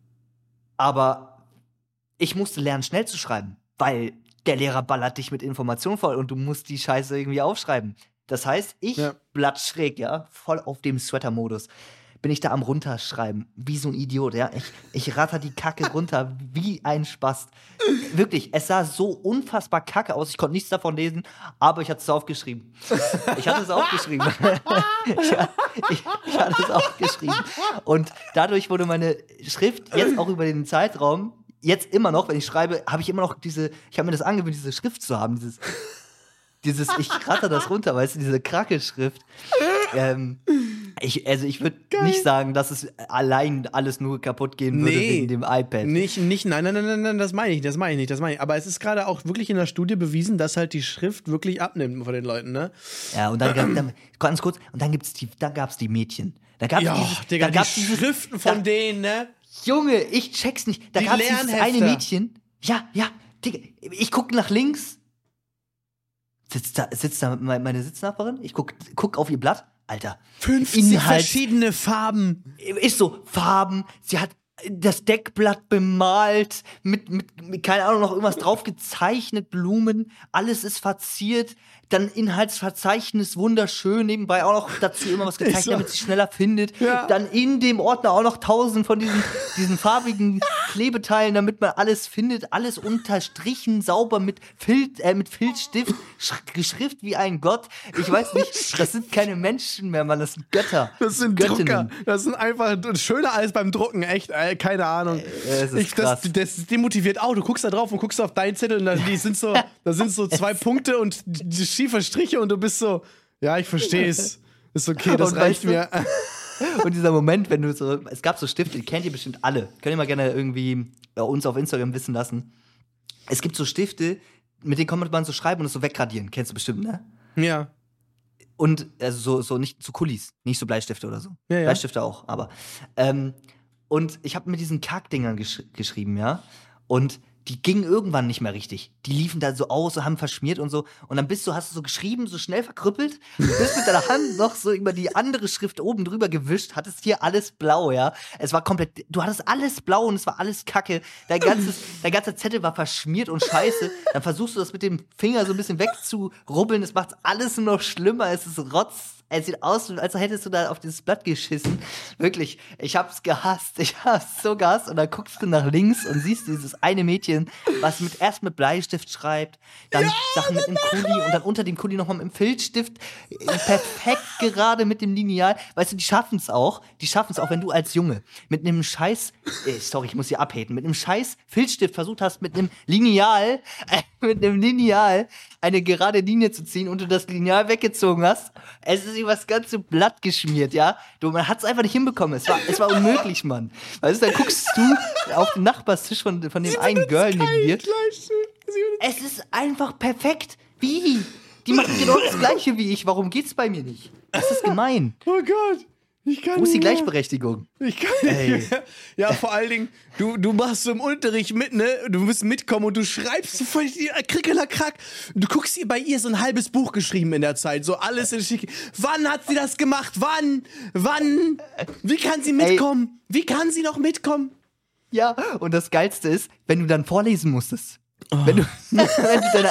Speaker 1: aber ich musste lernen, schnell zu schreiben, weil der Lehrer ballert dich mit Informationen voll und du musst die Scheiße irgendwie aufschreiben. Das heißt, ich,
Speaker 2: Ja.
Speaker 1: Blatt schräg, ja, voll auf dem Sweater-Modus, bin ich da am Runterschreiben, wie so ein Idiot, ja. Ich, ich ratter die Kacke runter, wie ein Spast. Wirklich, es sah so unfassbar kacke aus, ich konnte nichts davon lesen, aber ich hatte es aufgeschrieben. Ich hatte es aufgeschrieben. ich, ich, ich hatte es aufgeschrieben. Und dadurch wurde meine Schrift jetzt auch über den Zeitraum, jetzt immer noch, wenn ich schreibe, habe ich immer noch diese, ich habe mir das angewöhnt, diese Schrift zu haben, dieses, dieses, ich ratter das runter, weißt du, diese Kracke-Schrift. Ähm, ich, also ich würde nicht sagen, dass es allein alles nur kaputt gehen würde
Speaker 2: Nee.
Speaker 1: wegen dem iPad.
Speaker 2: Nicht, nicht, nein, nein, nein, nein, nein, das meine ich, das meine ich nicht, das meine ich. Aber es ist gerade auch wirklich in der Studie bewiesen, dass halt die Schrift wirklich abnimmt von den Leuten, ne?
Speaker 1: Ja, und dann, gab- dann ganz kurz, und dann gibt's die, dann gab's die Mädchen. Da gab's
Speaker 2: Ja,
Speaker 1: dieses,
Speaker 2: Digga,
Speaker 1: da
Speaker 2: die
Speaker 1: gab's dieses,
Speaker 2: Schriften von
Speaker 1: da,
Speaker 2: denen, ne?
Speaker 1: Junge, ich check's nicht. Da
Speaker 2: Die
Speaker 1: gab's dieses
Speaker 2: Lernhefter.
Speaker 1: eine Mädchen. Ja, ja, Digga, ich guck nach links. Sitzt da, sitzt da me- meine Sitznachbarin? Ich guck, guck auf ihr Blatt. Alter,
Speaker 2: fünfzig
Speaker 1: Inhalt-
Speaker 2: verschiedene Farben.
Speaker 1: ist so, Farben, sie hat das Deckblatt bemalt, mit, mit, mit keine Ahnung, noch irgendwas drauf gezeichnet, Blumen, alles ist verziert, dann Inhaltsverzeichnis, wunderschön, nebenbei auch noch dazu immer was gezeichnet,
Speaker 2: so.
Speaker 1: damit sie schneller findet,
Speaker 2: Ja.
Speaker 1: dann in dem Ordner auch noch tausend von diesen, diesen farbigen Klebeteilen, damit man alles findet, alles unterstrichen, sauber mit, Fil äh, mit Filzstift, sch Geschrift wie ein Gott, ich weiß nicht, das sind keine Menschen mehr, Mann, das sind Götter.
Speaker 2: Das sind
Speaker 1: Göttinnen.
Speaker 2: Drucker. Das sind einfach schöner als beim Drucken, echt, ey, keine Ahnung.
Speaker 1: es ist
Speaker 2: ich, das,
Speaker 1: krass.
Speaker 2: das demotiviert auch. Du guckst da drauf und guckst auf deinen Zettel und da, die sind so, da sind so zwei Punkte und die, die schiefe Striche und du bist so, ja, ich verstehe es. Ist okay, das
Speaker 1: Und
Speaker 2: reicht
Speaker 1: weißt du-
Speaker 2: mir.
Speaker 1: Und dieser Moment, wenn du so, es gab so Stifte, die kennt ihr bestimmt alle. Könnt ihr mal gerne irgendwie äh, uns auf Instagram wissen lassen. Es gibt so Stifte, mit denen kann man so schreiben und es so wegradieren. Kennst du bestimmt, ne?
Speaker 2: Ja.
Speaker 1: Und also so, so nicht so Kulis, nicht so Bleistifte oder so.
Speaker 2: Ja, ja.
Speaker 1: Bleistifte auch, aber. Ähm, und ich habe mit diesen Kackdingern gesch geschrieben, ja. Und die gingen irgendwann nicht mehr richtig. Die liefen da so aus und haben verschmiert und so. Und dann bist du, hast du so geschrieben, so schnell verkrüppelt, bist mit deiner Hand noch so über die andere Schrift oben drüber gewischt, hattest hier alles blau, ja. Es war komplett, du hattest alles blau und es war alles Kacke. Dein ganzes, dein ganzer Zettel war verschmiert und scheiße. Dann versuchst du das mit dem Finger so ein bisschen wegzurubbeln. Es macht alles nur noch schlimmer. Es ist Rotz. Es sieht aus, als hättest du da auf dieses Blatt geschissen. Wirklich, ich hab's gehasst. Ich hab's so gehasst. Und dann guckst du nach links und siehst dieses eine Mädchen, was mit, erst mit Bleistift schreibt, dann Sachen mit einem Kuli und dann unter dem Kuli nochmal mit dem Filzstift. Perfekt gerade mit dem Lineal. Weißt du, die schaffen's auch. Die schaffen's auch, wenn du als Junge mit einem scheiß, äh, sorry, ich muss hier abhaten, mit einem scheiß Filzstift versucht hast, mit einem Lineal, äh, mit einem Lineal eine gerade Linie zu ziehen und du das Lineal weggezogen hast. Es ist über das ganze Blatt geschmiert, ja. Du, man hat es einfach nicht hinbekommen. Es war, es war unmöglich, Mann. Weißt du, dann guckst du auf den Nachbarstisch von, von dem einen Girl neben dir. Es ist einfach perfekt. Wie? Die machen genau das Gleiche wie ich. Warum geht's bei mir nicht? Das ist gemein.
Speaker 2: Oh Gott. Ich kann
Speaker 1: Wo ist die
Speaker 2: nicht mehr.
Speaker 1: Gleichberechtigung?
Speaker 2: Ich kann
Speaker 1: Ey.
Speaker 2: nicht mehr. Ja, vor allen Dingen, du, du machst so im Unterricht mit, ne? Du musst mitkommen und du schreibst so voll die Krickelerkrack. Du guckst ihr bei ihr so ein halbes Buch geschrieben in der Zeit. So alles in Schick. Wann hat sie das gemacht? Wann? Wann? Wie kann sie mitkommen? Ey. Wie kann sie noch mitkommen?
Speaker 1: Ja, und das Geilste ist, wenn du dann vorlesen musstest. Oh. Wenn, du, wenn, du deine,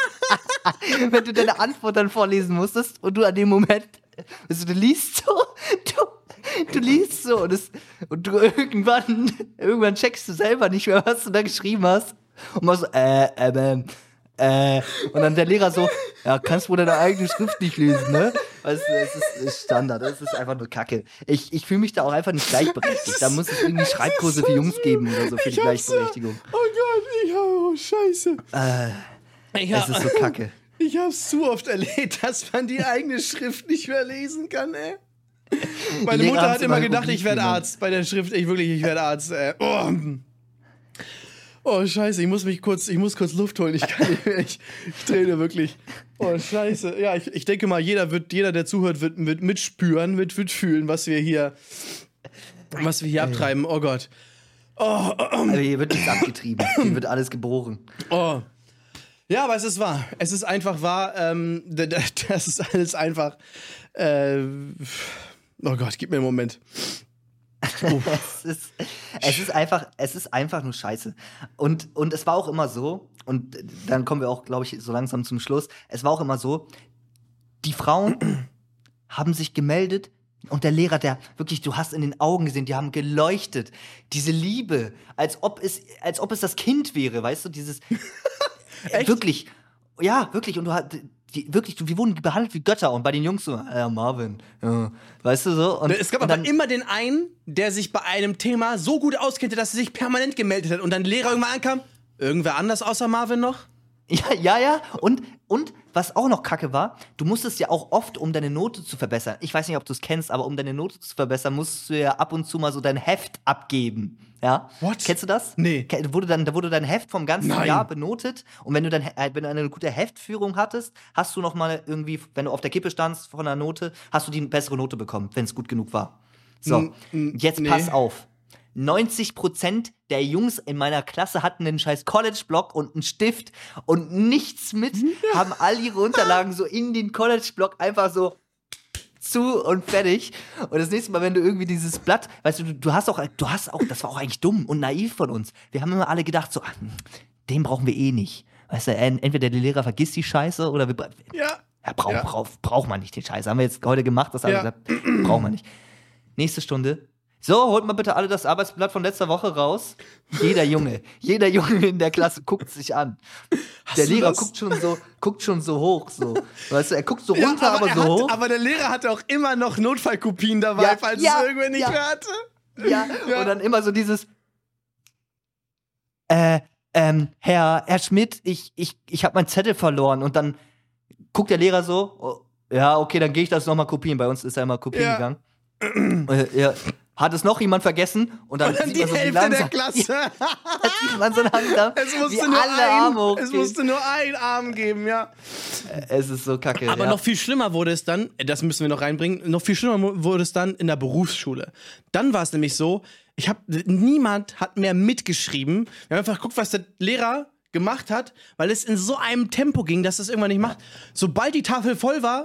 Speaker 1: wenn du deine Antwort dann vorlesen musstest und du an dem Moment, also du liest so, du, du liest so und, es, und du irgendwann, irgendwann checkst du selber nicht mehr, was du da geschrieben hast und machst so, äh, äh, äh, und dann der Lehrer so, ja, kannst wohl deine eigene Schrift nicht lesen, ne? Weißt du, das ist, ist Standard, das ist einfach nur Kacke. Ich, ich fühle mich da auch einfach nicht gleichberechtigt. Da muss es irgendwie Schreibkurse für Jungs geben oder so für die Gleichberechtigung.
Speaker 2: So, oh Gott, ich hab, oh Scheiße.
Speaker 1: Äh,
Speaker 2: ich
Speaker 1: es
Speaker 2: hab,
Speaker 1: ist so Kacke.
Speaker 2: Ich hab's zu oft erlebt, dass man die eigene Schrift nicht mehr lesen kann, ey. Meine
Speaker 1: Lehrer
Speaker 2: Mutter
Speaker 1: haben's
Speaker 2: hat immer
Speaker 1: immer
Speaker 2: gedacht, ich werde
Speaker 1: gerufen,
Speaker 2: Arzt. Bei der Schrift, ich wirklich, ich werde Arzt. Ey. Oh. oh, scheiße, ich muss mich kurz, ich muss kurz Luft holen. Ich kann nicht mehr, ich, ich träne wirklich. Oh, scheiße. Ja, ich, ich denke mal, jeder wird, jeder, der zuhört, wird, wird mitspüren, wird, wird fühlen, was wir hier, was wir hier abtreiben. Oh Gott. Oh, oh, oh.
Speaker 1: Also hier wird nichts abgetrieben. Hier wird alles geboren.
Speaker 2: Oh. Ja, aber es ist wahr. Es ist einfach wahr. Ähm, das ist alles einfach. Äh, oh Gott, gib mir einen Moment.
Speaker 1: es, ist, es ist einfach, es ist einfach nur Scheiße. Und, und es war auch immer so, und dann kommen wir auch, glaube ich, so langsam zum Schluss. Es war auch immer so, die Frauen haben sich gemeldet und der Lehrer, der wirklich, du hast in den Augen gesehen, die haben geleuchtet. Diese Liebe, als ob es, als ob es das Kind wäre, weißt du, dieses
Speaker 2: Echt?
Speaker 1: Wirklich, ja, wirklich. Und du hast, die, wirklich, wir wurden behandelt wie Götter. Und bei den Jungs so, ja, Marvin, ja, weißt du so. Und,
Speaker 2: es gab
Speaker 1: und
Speaker 2: aber
Speaker 1: dann,
Speaker 2: immer den einen, der sich bei einem Thema so gut auskannte, dass er sich permanent gemeldet hat. Und dann der Lehrer irgendwann ankam, irgendwer anders außer Marvin noch?
Speaker 1: Ja, ja, ja. Und, und was auch noch kacke war, du musstest ja auch oft, um deine Note zu verbessern, ich weiß nicht, ob du es kennst, aber um deine Note zu verbessern, musst du ja ab und zu mal so dein Heft abgeben. Ja?
Speaker 2: What?
Speaker 1: Kennst du das?
Speaker 2: Nee.
Speaker 1: Da wurde dann, da wurde dein Heft vom ganzen
Speaker 2: Nein.
Speaker 1: Jahr benotet. Und wenn du dann, äh, wenn du eine gute Heftführung hattest, hast du noch mal irgendwie, wenn du auf der Kippe standst von der Note, hast du die bessere Note bekommen, wenn es gut genug war. So,
Speaker 2: N- n-
Speaker 1: jetzt
Speaker 2: nee.
Speaker 1: pass auf. neunzig Prozent der Jungs in meiner Klasse hatten einen scheiß College-Block und einen Stift und nichts mit, haben all ihre Unterlagen so in den College-Block einfach so zu und fertig. Und das nächste Mal, wenn du irgendwie dieses Blatt, weißt du, du, du hast auch, du hast auch, das war auch eigentlich dumm und naiv von uns. Wir haben immer alle gedacht so, ach, den brauchen wir eh nicht. Weißt du, entweder der Lehrer vergisst die Scheiße oder wir,
Speaker 2: Ja.
Speaker 1: ja, braucht
Speaker 2: Ja.
Speaker 1: brauch, brauch man nicht den Scheiß. Haben wir jetzt heute gemacht, das haben
Speaker 2: Ja.
Speaker 1: wir gesagt, braucht man nicht. Nächste Stunde. So, holt mal bitte alle das Arbeitsblatt von letzter Woche raus. Jeder Junge, jeder Junge in der Klasse guckt sich an. Der
Speaker 2: du
Speaker 1: Lehrer
Speaker 2: das?
Speaker 1: guckt schon so, guckt schon so hoch, so. Weißt du, er guckt so
Speaker 2: Ja,
Speaker 1: runter, aber,
Speaker 2: er
Speaker 1: so
Speaker 2: hat,
Speaker 1: hoch.
Speaker 2: aber der Lehrer hatte auch immer noch Notfallkopien dabei,
Speaker 1: Ja,
Speaker 2: falls
Speaker 1: ja,
Speaker 2: es irgendwer nicht
Speaker 1: ja.
Speaker 2: mehr hatte.
Speaker 1: Ja,
Speaker 2: Ja.
Speaker 1: und dann immer so dieses äh, ähm, Herr, Herr Schmidt, ich, ich, ich habe meinen Zettel verloren. Und dann guckt der Lehrer so, oh, ja, okay, dann gehe ich das nochmal kopieren. Bei uns ist er immer kopieren
Speaker 2: Ja.
Speaker 1: gegangen. äh, ja. Hat es noch jemand vergessen? Und dann,
Speaker 2: Und dann
Speaker 1: sieht
Speaker 2: die
Speaker 1: man so, wie
Speaker 2: Hälfte der
Speaker 1: langsam,
Speaker 2: Klasse.
Speaker 1: da sieht man so langsam,
Speaker 2: Es
Speaker 1: wie
Speaker 2: musste, nur
Speaker 1: alle Arme
Speaker 2: ein, es
Speaker 1: hochgehen.
Speaker 2: musste nur ein Arm geben, ja.
Speaker 1: Es ist so kacke.
Speaker 2: Aber
Speaker 1: ja.
Speaker 2: noch viel schlimmer wurde es dann, das müssen wir noch reinbringen, noch viel schlimmer wurde es dann in der Berufsschule. Dann war es nämlich so, ich hab, niemand hat mehr mitgeschrieben. Wir haben einfach geguckt, was der Lehrer gemacht hat, weil es in so einem Tempo ging, dass es irgendwann nicht macht. Sobald die Tafel voll war,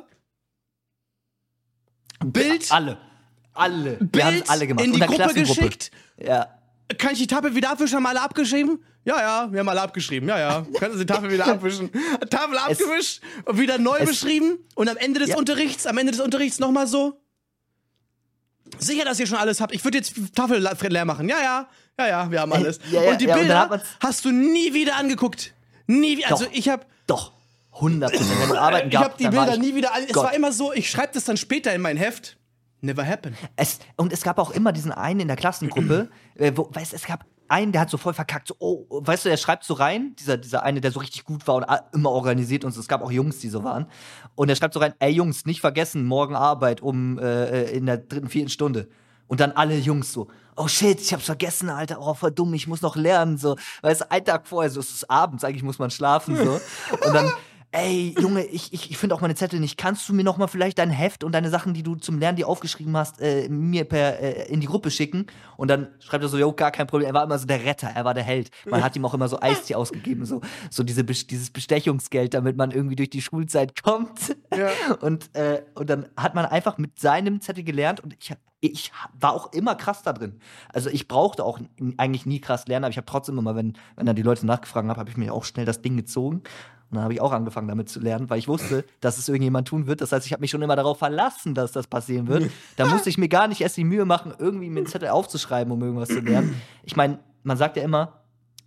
Speaker 2: Bild,
Speaker 1: Alle. Alle. Wir haben es
Speaker 2: Bild
Speaker 1: alle gemacht.
Speaker 2: in die
Speaker 1: Und der
Speaker 2: Gruppe
Speaker 1: Klassengruppe.
Speaker 2: geschickt.
Speaker 1: Ja.
Speaker 2: Kann ich die Tafel wieder abwischen? Haben wir alle abgeschrieben? Ja, ja, wir haben alle abgeschrieben. Ja, ja. Können Sie die Tafel wieder abwischen? Tafel abgewischt und wieder neu
Speaker 1: es-
Speaker 2: beschrieben. Und am Ende des
Speaker 1: Ja.
Speaker 2: Unterrichts, am Ende des Unterrichts nochmal so. Sicher, dass ihr schon alles habt. Ich würde jetzt die Tafel la- leer machen. Ja, ja. Ja, ja, wir haben alles.
Speaker 1: Ja, ja,
Speaker 2: und die
Speaker 1: ja, und dann hat
Speaker 2: Bilder
Speaker 1: man's-
Speaker 2: hast du nie wieder angeguckt. Nie wieder. Also
Speaker 1: Doch.
Speaker 2: ich habe
Speaker 1: Doch. hundert Prozent. Wenn du arbeiten
Speaker 2: ich hab
Speaker 1: gab,
Speaker 2: die
Speaker 1: dann war
Speaker 2: Bilder
Speaker 1: ich,
Speaker 2: nie wieder an. Es
Speaker 1: Gott.
Speaker 2: war immer so, ich schreibe das dann später in mein Heft. Never happened.
Speaker 1: Es, und es gab auch immer diesen einen in der Klassengruppe, äh, wo, weißt du, es gab einen, der hat so voll verkackt, so, oh, weißt du, der schreibt so rein, dieser, dieser eine, der so richtig gut war und a- immer organisiert und so, es gab auch Jungs, die so waren. Und der schreibt so rein, ey Jungs, nicht vergessen, morgen Arbeit um äh, in der dritten, vierten Stunde. Und dann alle Jungs so, oh shit, ich hab's vergessen, Alter, oh voll dumm, ich muss noch lernen, so. Weißt du, einen Tag vorher, so, es ist abends, eigentlich muss man schlafen, so. Und dann ey, Junge, ich, ich, ich finde auch meine Zettel nicht. Kannst du mir noch mal vielleicht dein Heft und deine Sachen, die du zum Lernen dir aufgeschrieben hast, äh, mir per äh, in die Gruppe schicken? Und dann schreibt er so, jo, gar kein Problem. Er war immer so der Retter, er war der Held. Man hat ihm auch immer so Eistee ausgegeben, so, so diese, dieses Bestechungsgeld, damit man irgendwie durch die Schulzeit kommt.
Speaker 2: Ja.
Speaker 1: Und, äh, und dann hat man einfach mit seinem Zettel gelernt und ich, ich war auch immer krass da drin. Also ich brauchte auch eigentlich nie krass lernen, aber ich habe trotzdem immer, wenn, wenn dann die Leute nachgefragt haben, habe ich mir auch schnell das Ding gezogen. Und dann habe ich auch angefangen, damit zu lernen, weil ich wusste, dass es irgendjemand tun wird. Das heißt, ich habe mich schon immer darauf verlassen, dass das passieren wird. Da musste ich mir gar nicht erst die Mühe machen, irgendwie mir einen Zettel aufzuschreiben, um irgendwas zu lernen. Ich meine, man sagt ja immer,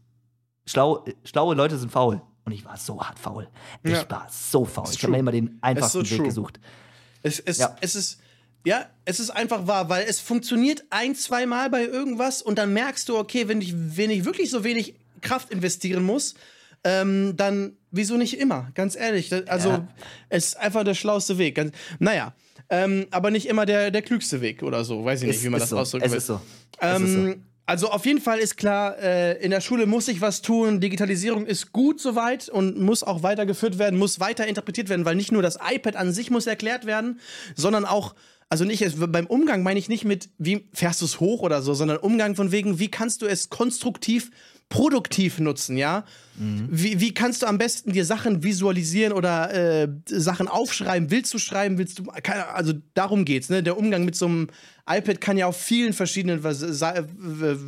Speaker 1: schlau, schlaue Leute sind faul. Und ich war so hart faul. Ich
Speaker 2: Ja.
Speaker 1: war so faul. Ich habe mir immer den einfachsten
Speaker 2: so
Speaker 1: Weg
Speaker 2: true.
Speaker 1: gesucht.
Speaker 2: Es, es,
Speaker 1: Ja.
Speaker 2: es ist, ja, es ist einfach wahr, weil es funktioniert ein, zwei Mal bei irgendwas und dann merkst du, okay, wenn ich, wenn ich wirklich so wenig Kraft investieren muss, ähm, dann wieso nicht immer, ganz ehrlich. Das, also,
Speaker 1: Ja.
Speaker 2: es ist einfach der schlauste Weg. Ganz, naja, ähm, aber nicht immer der, der klügste Weg oder so. Weiß ich nicht,
Speaker 1: Ist-
Speaker 2: wie man
Speaker 1: ist
Speaker 2: das
Speaker 1: so.
Speaker 2: ausdrücken
Speaker 1: Es
Speaker 2: will.
Speaker 1: ist so. Es ist
Speaker 2: Ähm, Also auf jeden Fall ist klar, äh, in der Schule muss sich was tun. Digitalisierung ist gut soweit und muss auch weitergeführt werden, muss weiter interpretiert werden, weil nicht nur das iPad an sich muss erklärt werden, sondern auch, also nicht es- beim Umgang meine ich nicht mit, wie fährst du es hoch oder so, sondern Umgang von wegen, wie kannst du es konstruktiv, produktiv nutzen, ja? Wie, wie kannst du am besten dir Sachen visualisieren oder äh, Sachen aufschreiben? Willst du schreiben? Willst du, keine, also darum geht's, ne? Der Umgang mit so einem iPad kann ja auf vielen verschiedenen was- sa- äh, äh,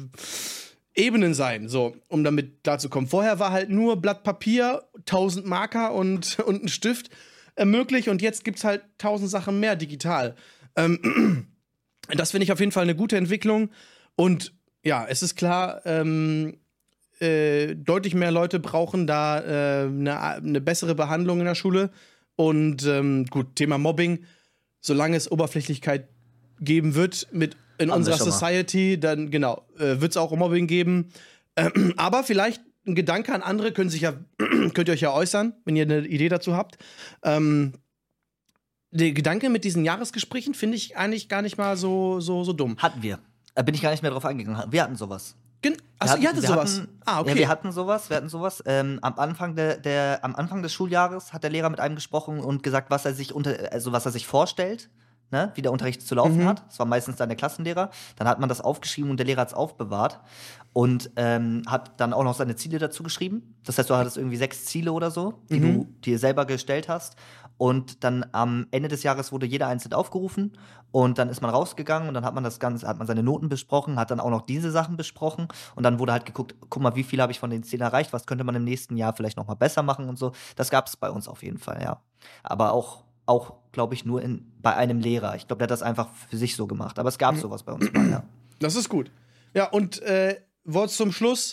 Speaker 2: Ebenen sein, so, um damit klarzukommen. Vorher war halt nur Blatt Papier, tausend Marker und, und ein Stift äh, möglich und jetzt gibt's halt tausend Sachen mehr digital. Ähm, das finde ich auf jeden Fall eine gute Entwicklung und ja, es ist klar, ähm, äh, deutlich mehr Leute brauchen da äh, eine, eine bessere Behandlung in der Schule. Und ähm, gut, Thema Mobbing, solange es Oberflächlichkeit geben wird mit in
Speaker 1: Haben wir
Speaker 2: unserer
Speaker 1: schon mal.
Speaker 2: Society, dann genau, äh, wird es auch Mobbing geben. Ähm, aber vielleicht ein Gedanke an andere, können sich ja, könnt ihr euch ja äußern, wenn ihr eine Idee dazu habt. Ähm, der Gedanke mit diesen Jahresgesprächen finde ich eigentlich gar nicht mal so, so, so dumm.
Speaker 1: Hatten wir. Da bin ich gar nicht mehr drauf eingegangen. Wir hatten sowas.
Speaker 2: Gen Achso,
Speaker 1: Wir hatten-
Speaker 2: ihr hattet
Speaker 1: wir
Speaker 2: sowas.
Speaker 1: Hatten,
Speaker 2: ah, okay.
Speaker 1: Ja, wir hatten sowas, wir hatten sowas. Ähm, am, Anfang der, der, am Anfang des Schuljahres hat der Lehrer mit einem gesprochen und gesagt, was er sich unter, also was er sich vorstellt, ne, wie der Unterricht zu laufen
Speaker 2: Mhm.
Speaker 1: hat. Das war meistens dann der Klassenlehrer. Dann hat man das aufgeschrieben und der Lehrer hat es aufbewahrt und ähm, hat dann auch noch seine Ziele dazu geschrieben. Das heißt, du hattest irgendwie sechs Ziele oder so, die
Speaker 2: Mhm.
Speaker 1: du dir selber gestellt hast. Und dann am Ende des Jahres wurde jeder einzeln aufgerufen und dann ist man rausgegangen und dann hat man das Ganze, hat man seine Noten besprochen, hat dann auch noch diese Sachen besprochen und dann wurde halt geguckt, guck mal, wie viel habe ich von den Zielen erreicht, was könnte man im nächsten Jahr vielleicht noch mal besser machen und so. Das gab es bei uns auf jeden Fall, ja. Aber auch, auch glaube ich, nur in, bei einem Lehrer. Ich glaube, der hat das einfach für sich so gemacht. Aber es gab sowas bei uns mal, ja.
Speaker 2: Das ist gut. Ja, und äh, Wort zum Schluss.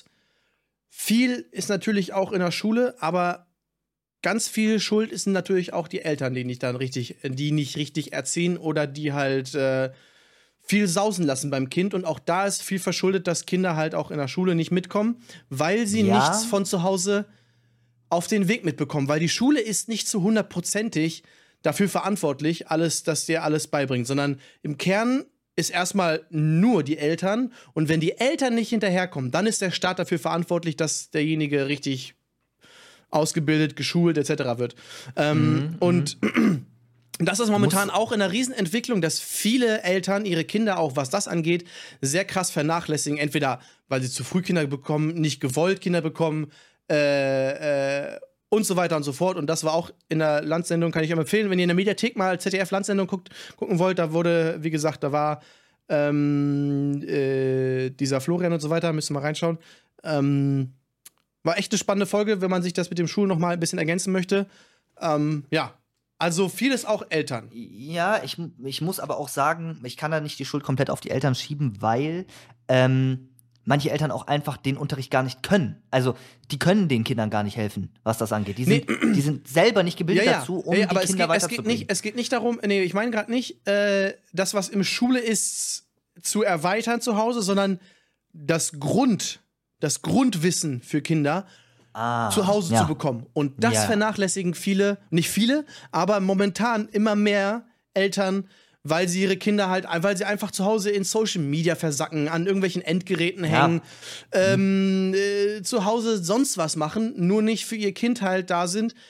Speaker 2: Viel ist natürlich auch in der Schule, aber ganz viel Schuld ist natürlich auch die Eltern, die nicht dann richtig, die nicht richtig erziehen oder die halt äh, viel sausen lassen beim Kind. Und auch da ist viel verschuldet, dass Kinder halt auch in der Schule nicht mitkommen, weil sie
Speaker 1: Ja.
Speaker 2: nichts von zu Hause auf den Weg mitbekommen. Weil die Schule ist nicht zu hundertprozentig dafür verantwortlich, alles, dass dir alles beibringt, sondern im Kern ist erstmal nur die Eltern. Und wenn die Eltern nicht hinterherkommen, dann ist der Staat dafür verantwortlich, dass derjenige richtig ausgebildet, geschult et cetera wird. Ähm, und das ist momentan auch in einer Riesenentwicklung, dass viele Eltern ihre Kinder, auch was das angeht, sehr krass vernachlässigen. Entweder, weil sie zu früh Kinder bekommen, nicht gewollt Kinder bekommen, äh, äh, und so weiter und so fort. Und das war auch in der Landsendung, kann ich euch empfehlen, wenn ihr in der Mediathek mal Z D F-Landsendung guckt, gucken wollt, da wurde, wie gesagt, da war ähm, äh, dieser Florian und so weiter, müsst ihr mal reinschauen. Ähm, war echt eine spannende Folge, wenn man sich das mit dem Schulen noch mal ein bisschen ergänzen möchte. Ähm, ja, also vieles auch Eltern.
Speaker 1: Ja, ich, ich muss aber auch sagen, ich kann da nicht die Schuld komplett auf die Eltern schieben, weil ähm, manche Eltern auch einfach den Unterricht gar nicht können. Also, die können den Kindern gar nicht helfen, was das angeht. Die sind, die sind selber nicht gebildet dazu, um
Speaker 2: ja, ja,
Speaker 1: die
Speaker 2: aber es
Speaker 1: Kinder
Speaker 2: geht, es, geht
Speaker 1: weiterzubringen.
Speaker 2: nicht, es geht nicht darum, nee, ich meine gerade nicht, äh, das, was im Schule ist, zu erweitern zu Hause, sondern das Grund, das Grundwissen für Kinder
Speaker 1: ah,
Speaker 2: zu Hause
Speaker 1: ja.
Speaker 2: zu bekommen. Und das
Speaker 1: Ja.
Speaker 2: vernachlässigen viele, nicht viele, aber momentan immer mehr Eltern, weil sie ihre Kinder halt, weil sie einfach zu Hause in Social Media versacken, an irgendwelchen Endgeräten
Speaker 1: Ja.
Speaker 2: hängen, ähm, äh, zu Hause sonst was machen, nur nicht für ihr Kind halt da sind.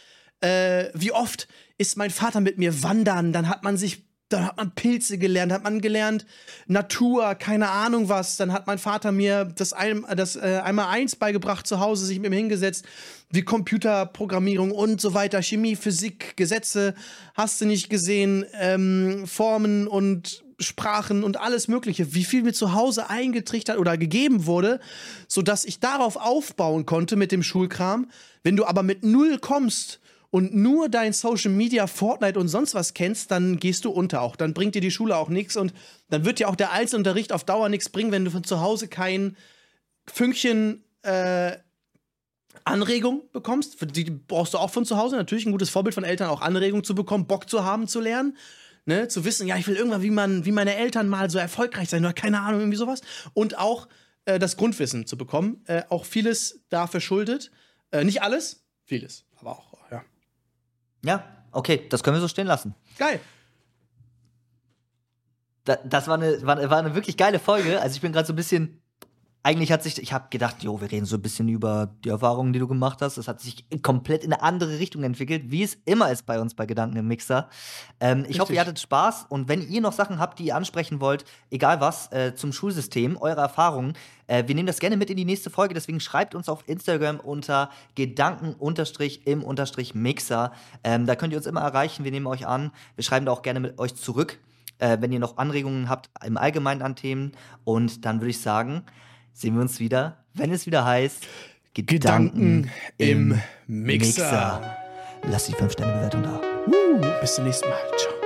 Speaker 2: Äh, wie oft ist mein Vater mit mir wandern, dann hat man sich Dann hat man Pilze gelernt, hat man gelernt Natur, keine Ahnung was. Dann hat mein Vater mir das, ein, das äh, einmal eins beigebracht zu Hause, sich mit mir hingesetzt, wie Computerprogrammierung und so weiter, Chemie, Physik, Gesetze, hast du nicht gesehen, ähm, Formen und Sprachen und alles Mögliche. Wie viel mir zu Hause eingetrichtert oder gegeben wurde, sodass ich darauf aufbauen konnte mit dem Schulkram. Wenn du aber mit null kommst und nur dein Social Media, Fortnite und sonst was kennst, dann gehst du unter auch. Dann bringt dir die Schule auch nichts und dann wird dir auch der Einzelunterricht auf Dauer nichts bringen, wenn du von zu Hause kein Fünkchen äh, Anregung bekommst. Die brauchst du auch von zu Hause. Natürlich ein gutes Vorbild von Eltern, auch Anregung zu bekommen, Bock zu haben, zu lernen. Ne? Zu wissen, ja, ich will irgendwann wie, man, wie meine Eltern mal so erfolgreich sein oder keine Ahnung, irgendwie sowas. Und auch äh, das Grundwissen zu bekommen. Äh, auch vieles da verschuldet. Äh, nicht alles, vieles, aber auch, ja.
Speaker 1: Ja, okay, das können wir so stehen lassen.
Speaker 2: Geil.
Speaker 1: Da, das war eine, war, war eine wirklich geile Folge. Also ich bin gerade so ein bisschen, eigentlich hat sich, ich habe gedacht, jo, wir reden so ein bisschen über die Erfahrungen, die du gemacht hast. Das hat sich komplett in eine andere Richtung entwickelt, wie es immer ist bei uns bei Gedanken im Mixer. Ähm, ich hoffe, ihr hattet Spaß. Und wenn ihr noch Sachen habt, die ihr ansprechen wollt, egal was, äh, zum Schulsystem, eure Erfahrungen, äh, wir nehmen das gerne mit in die nächste Folge. Deswegen schreibt uns auf Instagram unter Gedanken-im-Mixer. Ähm, da könnt ihr uns immer erreichen. Wir nehmen euch an. Wir schreiben da auch gerne mit euch zurück, äh, wenn ihr noch Anregungen habt im Allgemeinen an Themen. Und dann würde ich sagen, sehen wir uns wieder, wenn es wieder heißt
Speaker 2: Gedanken, Gedanken im Mixer.
Speaker 1: Mixer. Lasst die fünf Sterne Bewertung da.
Speaker 2: Uh, bis zum nächsten Mal. Ciao.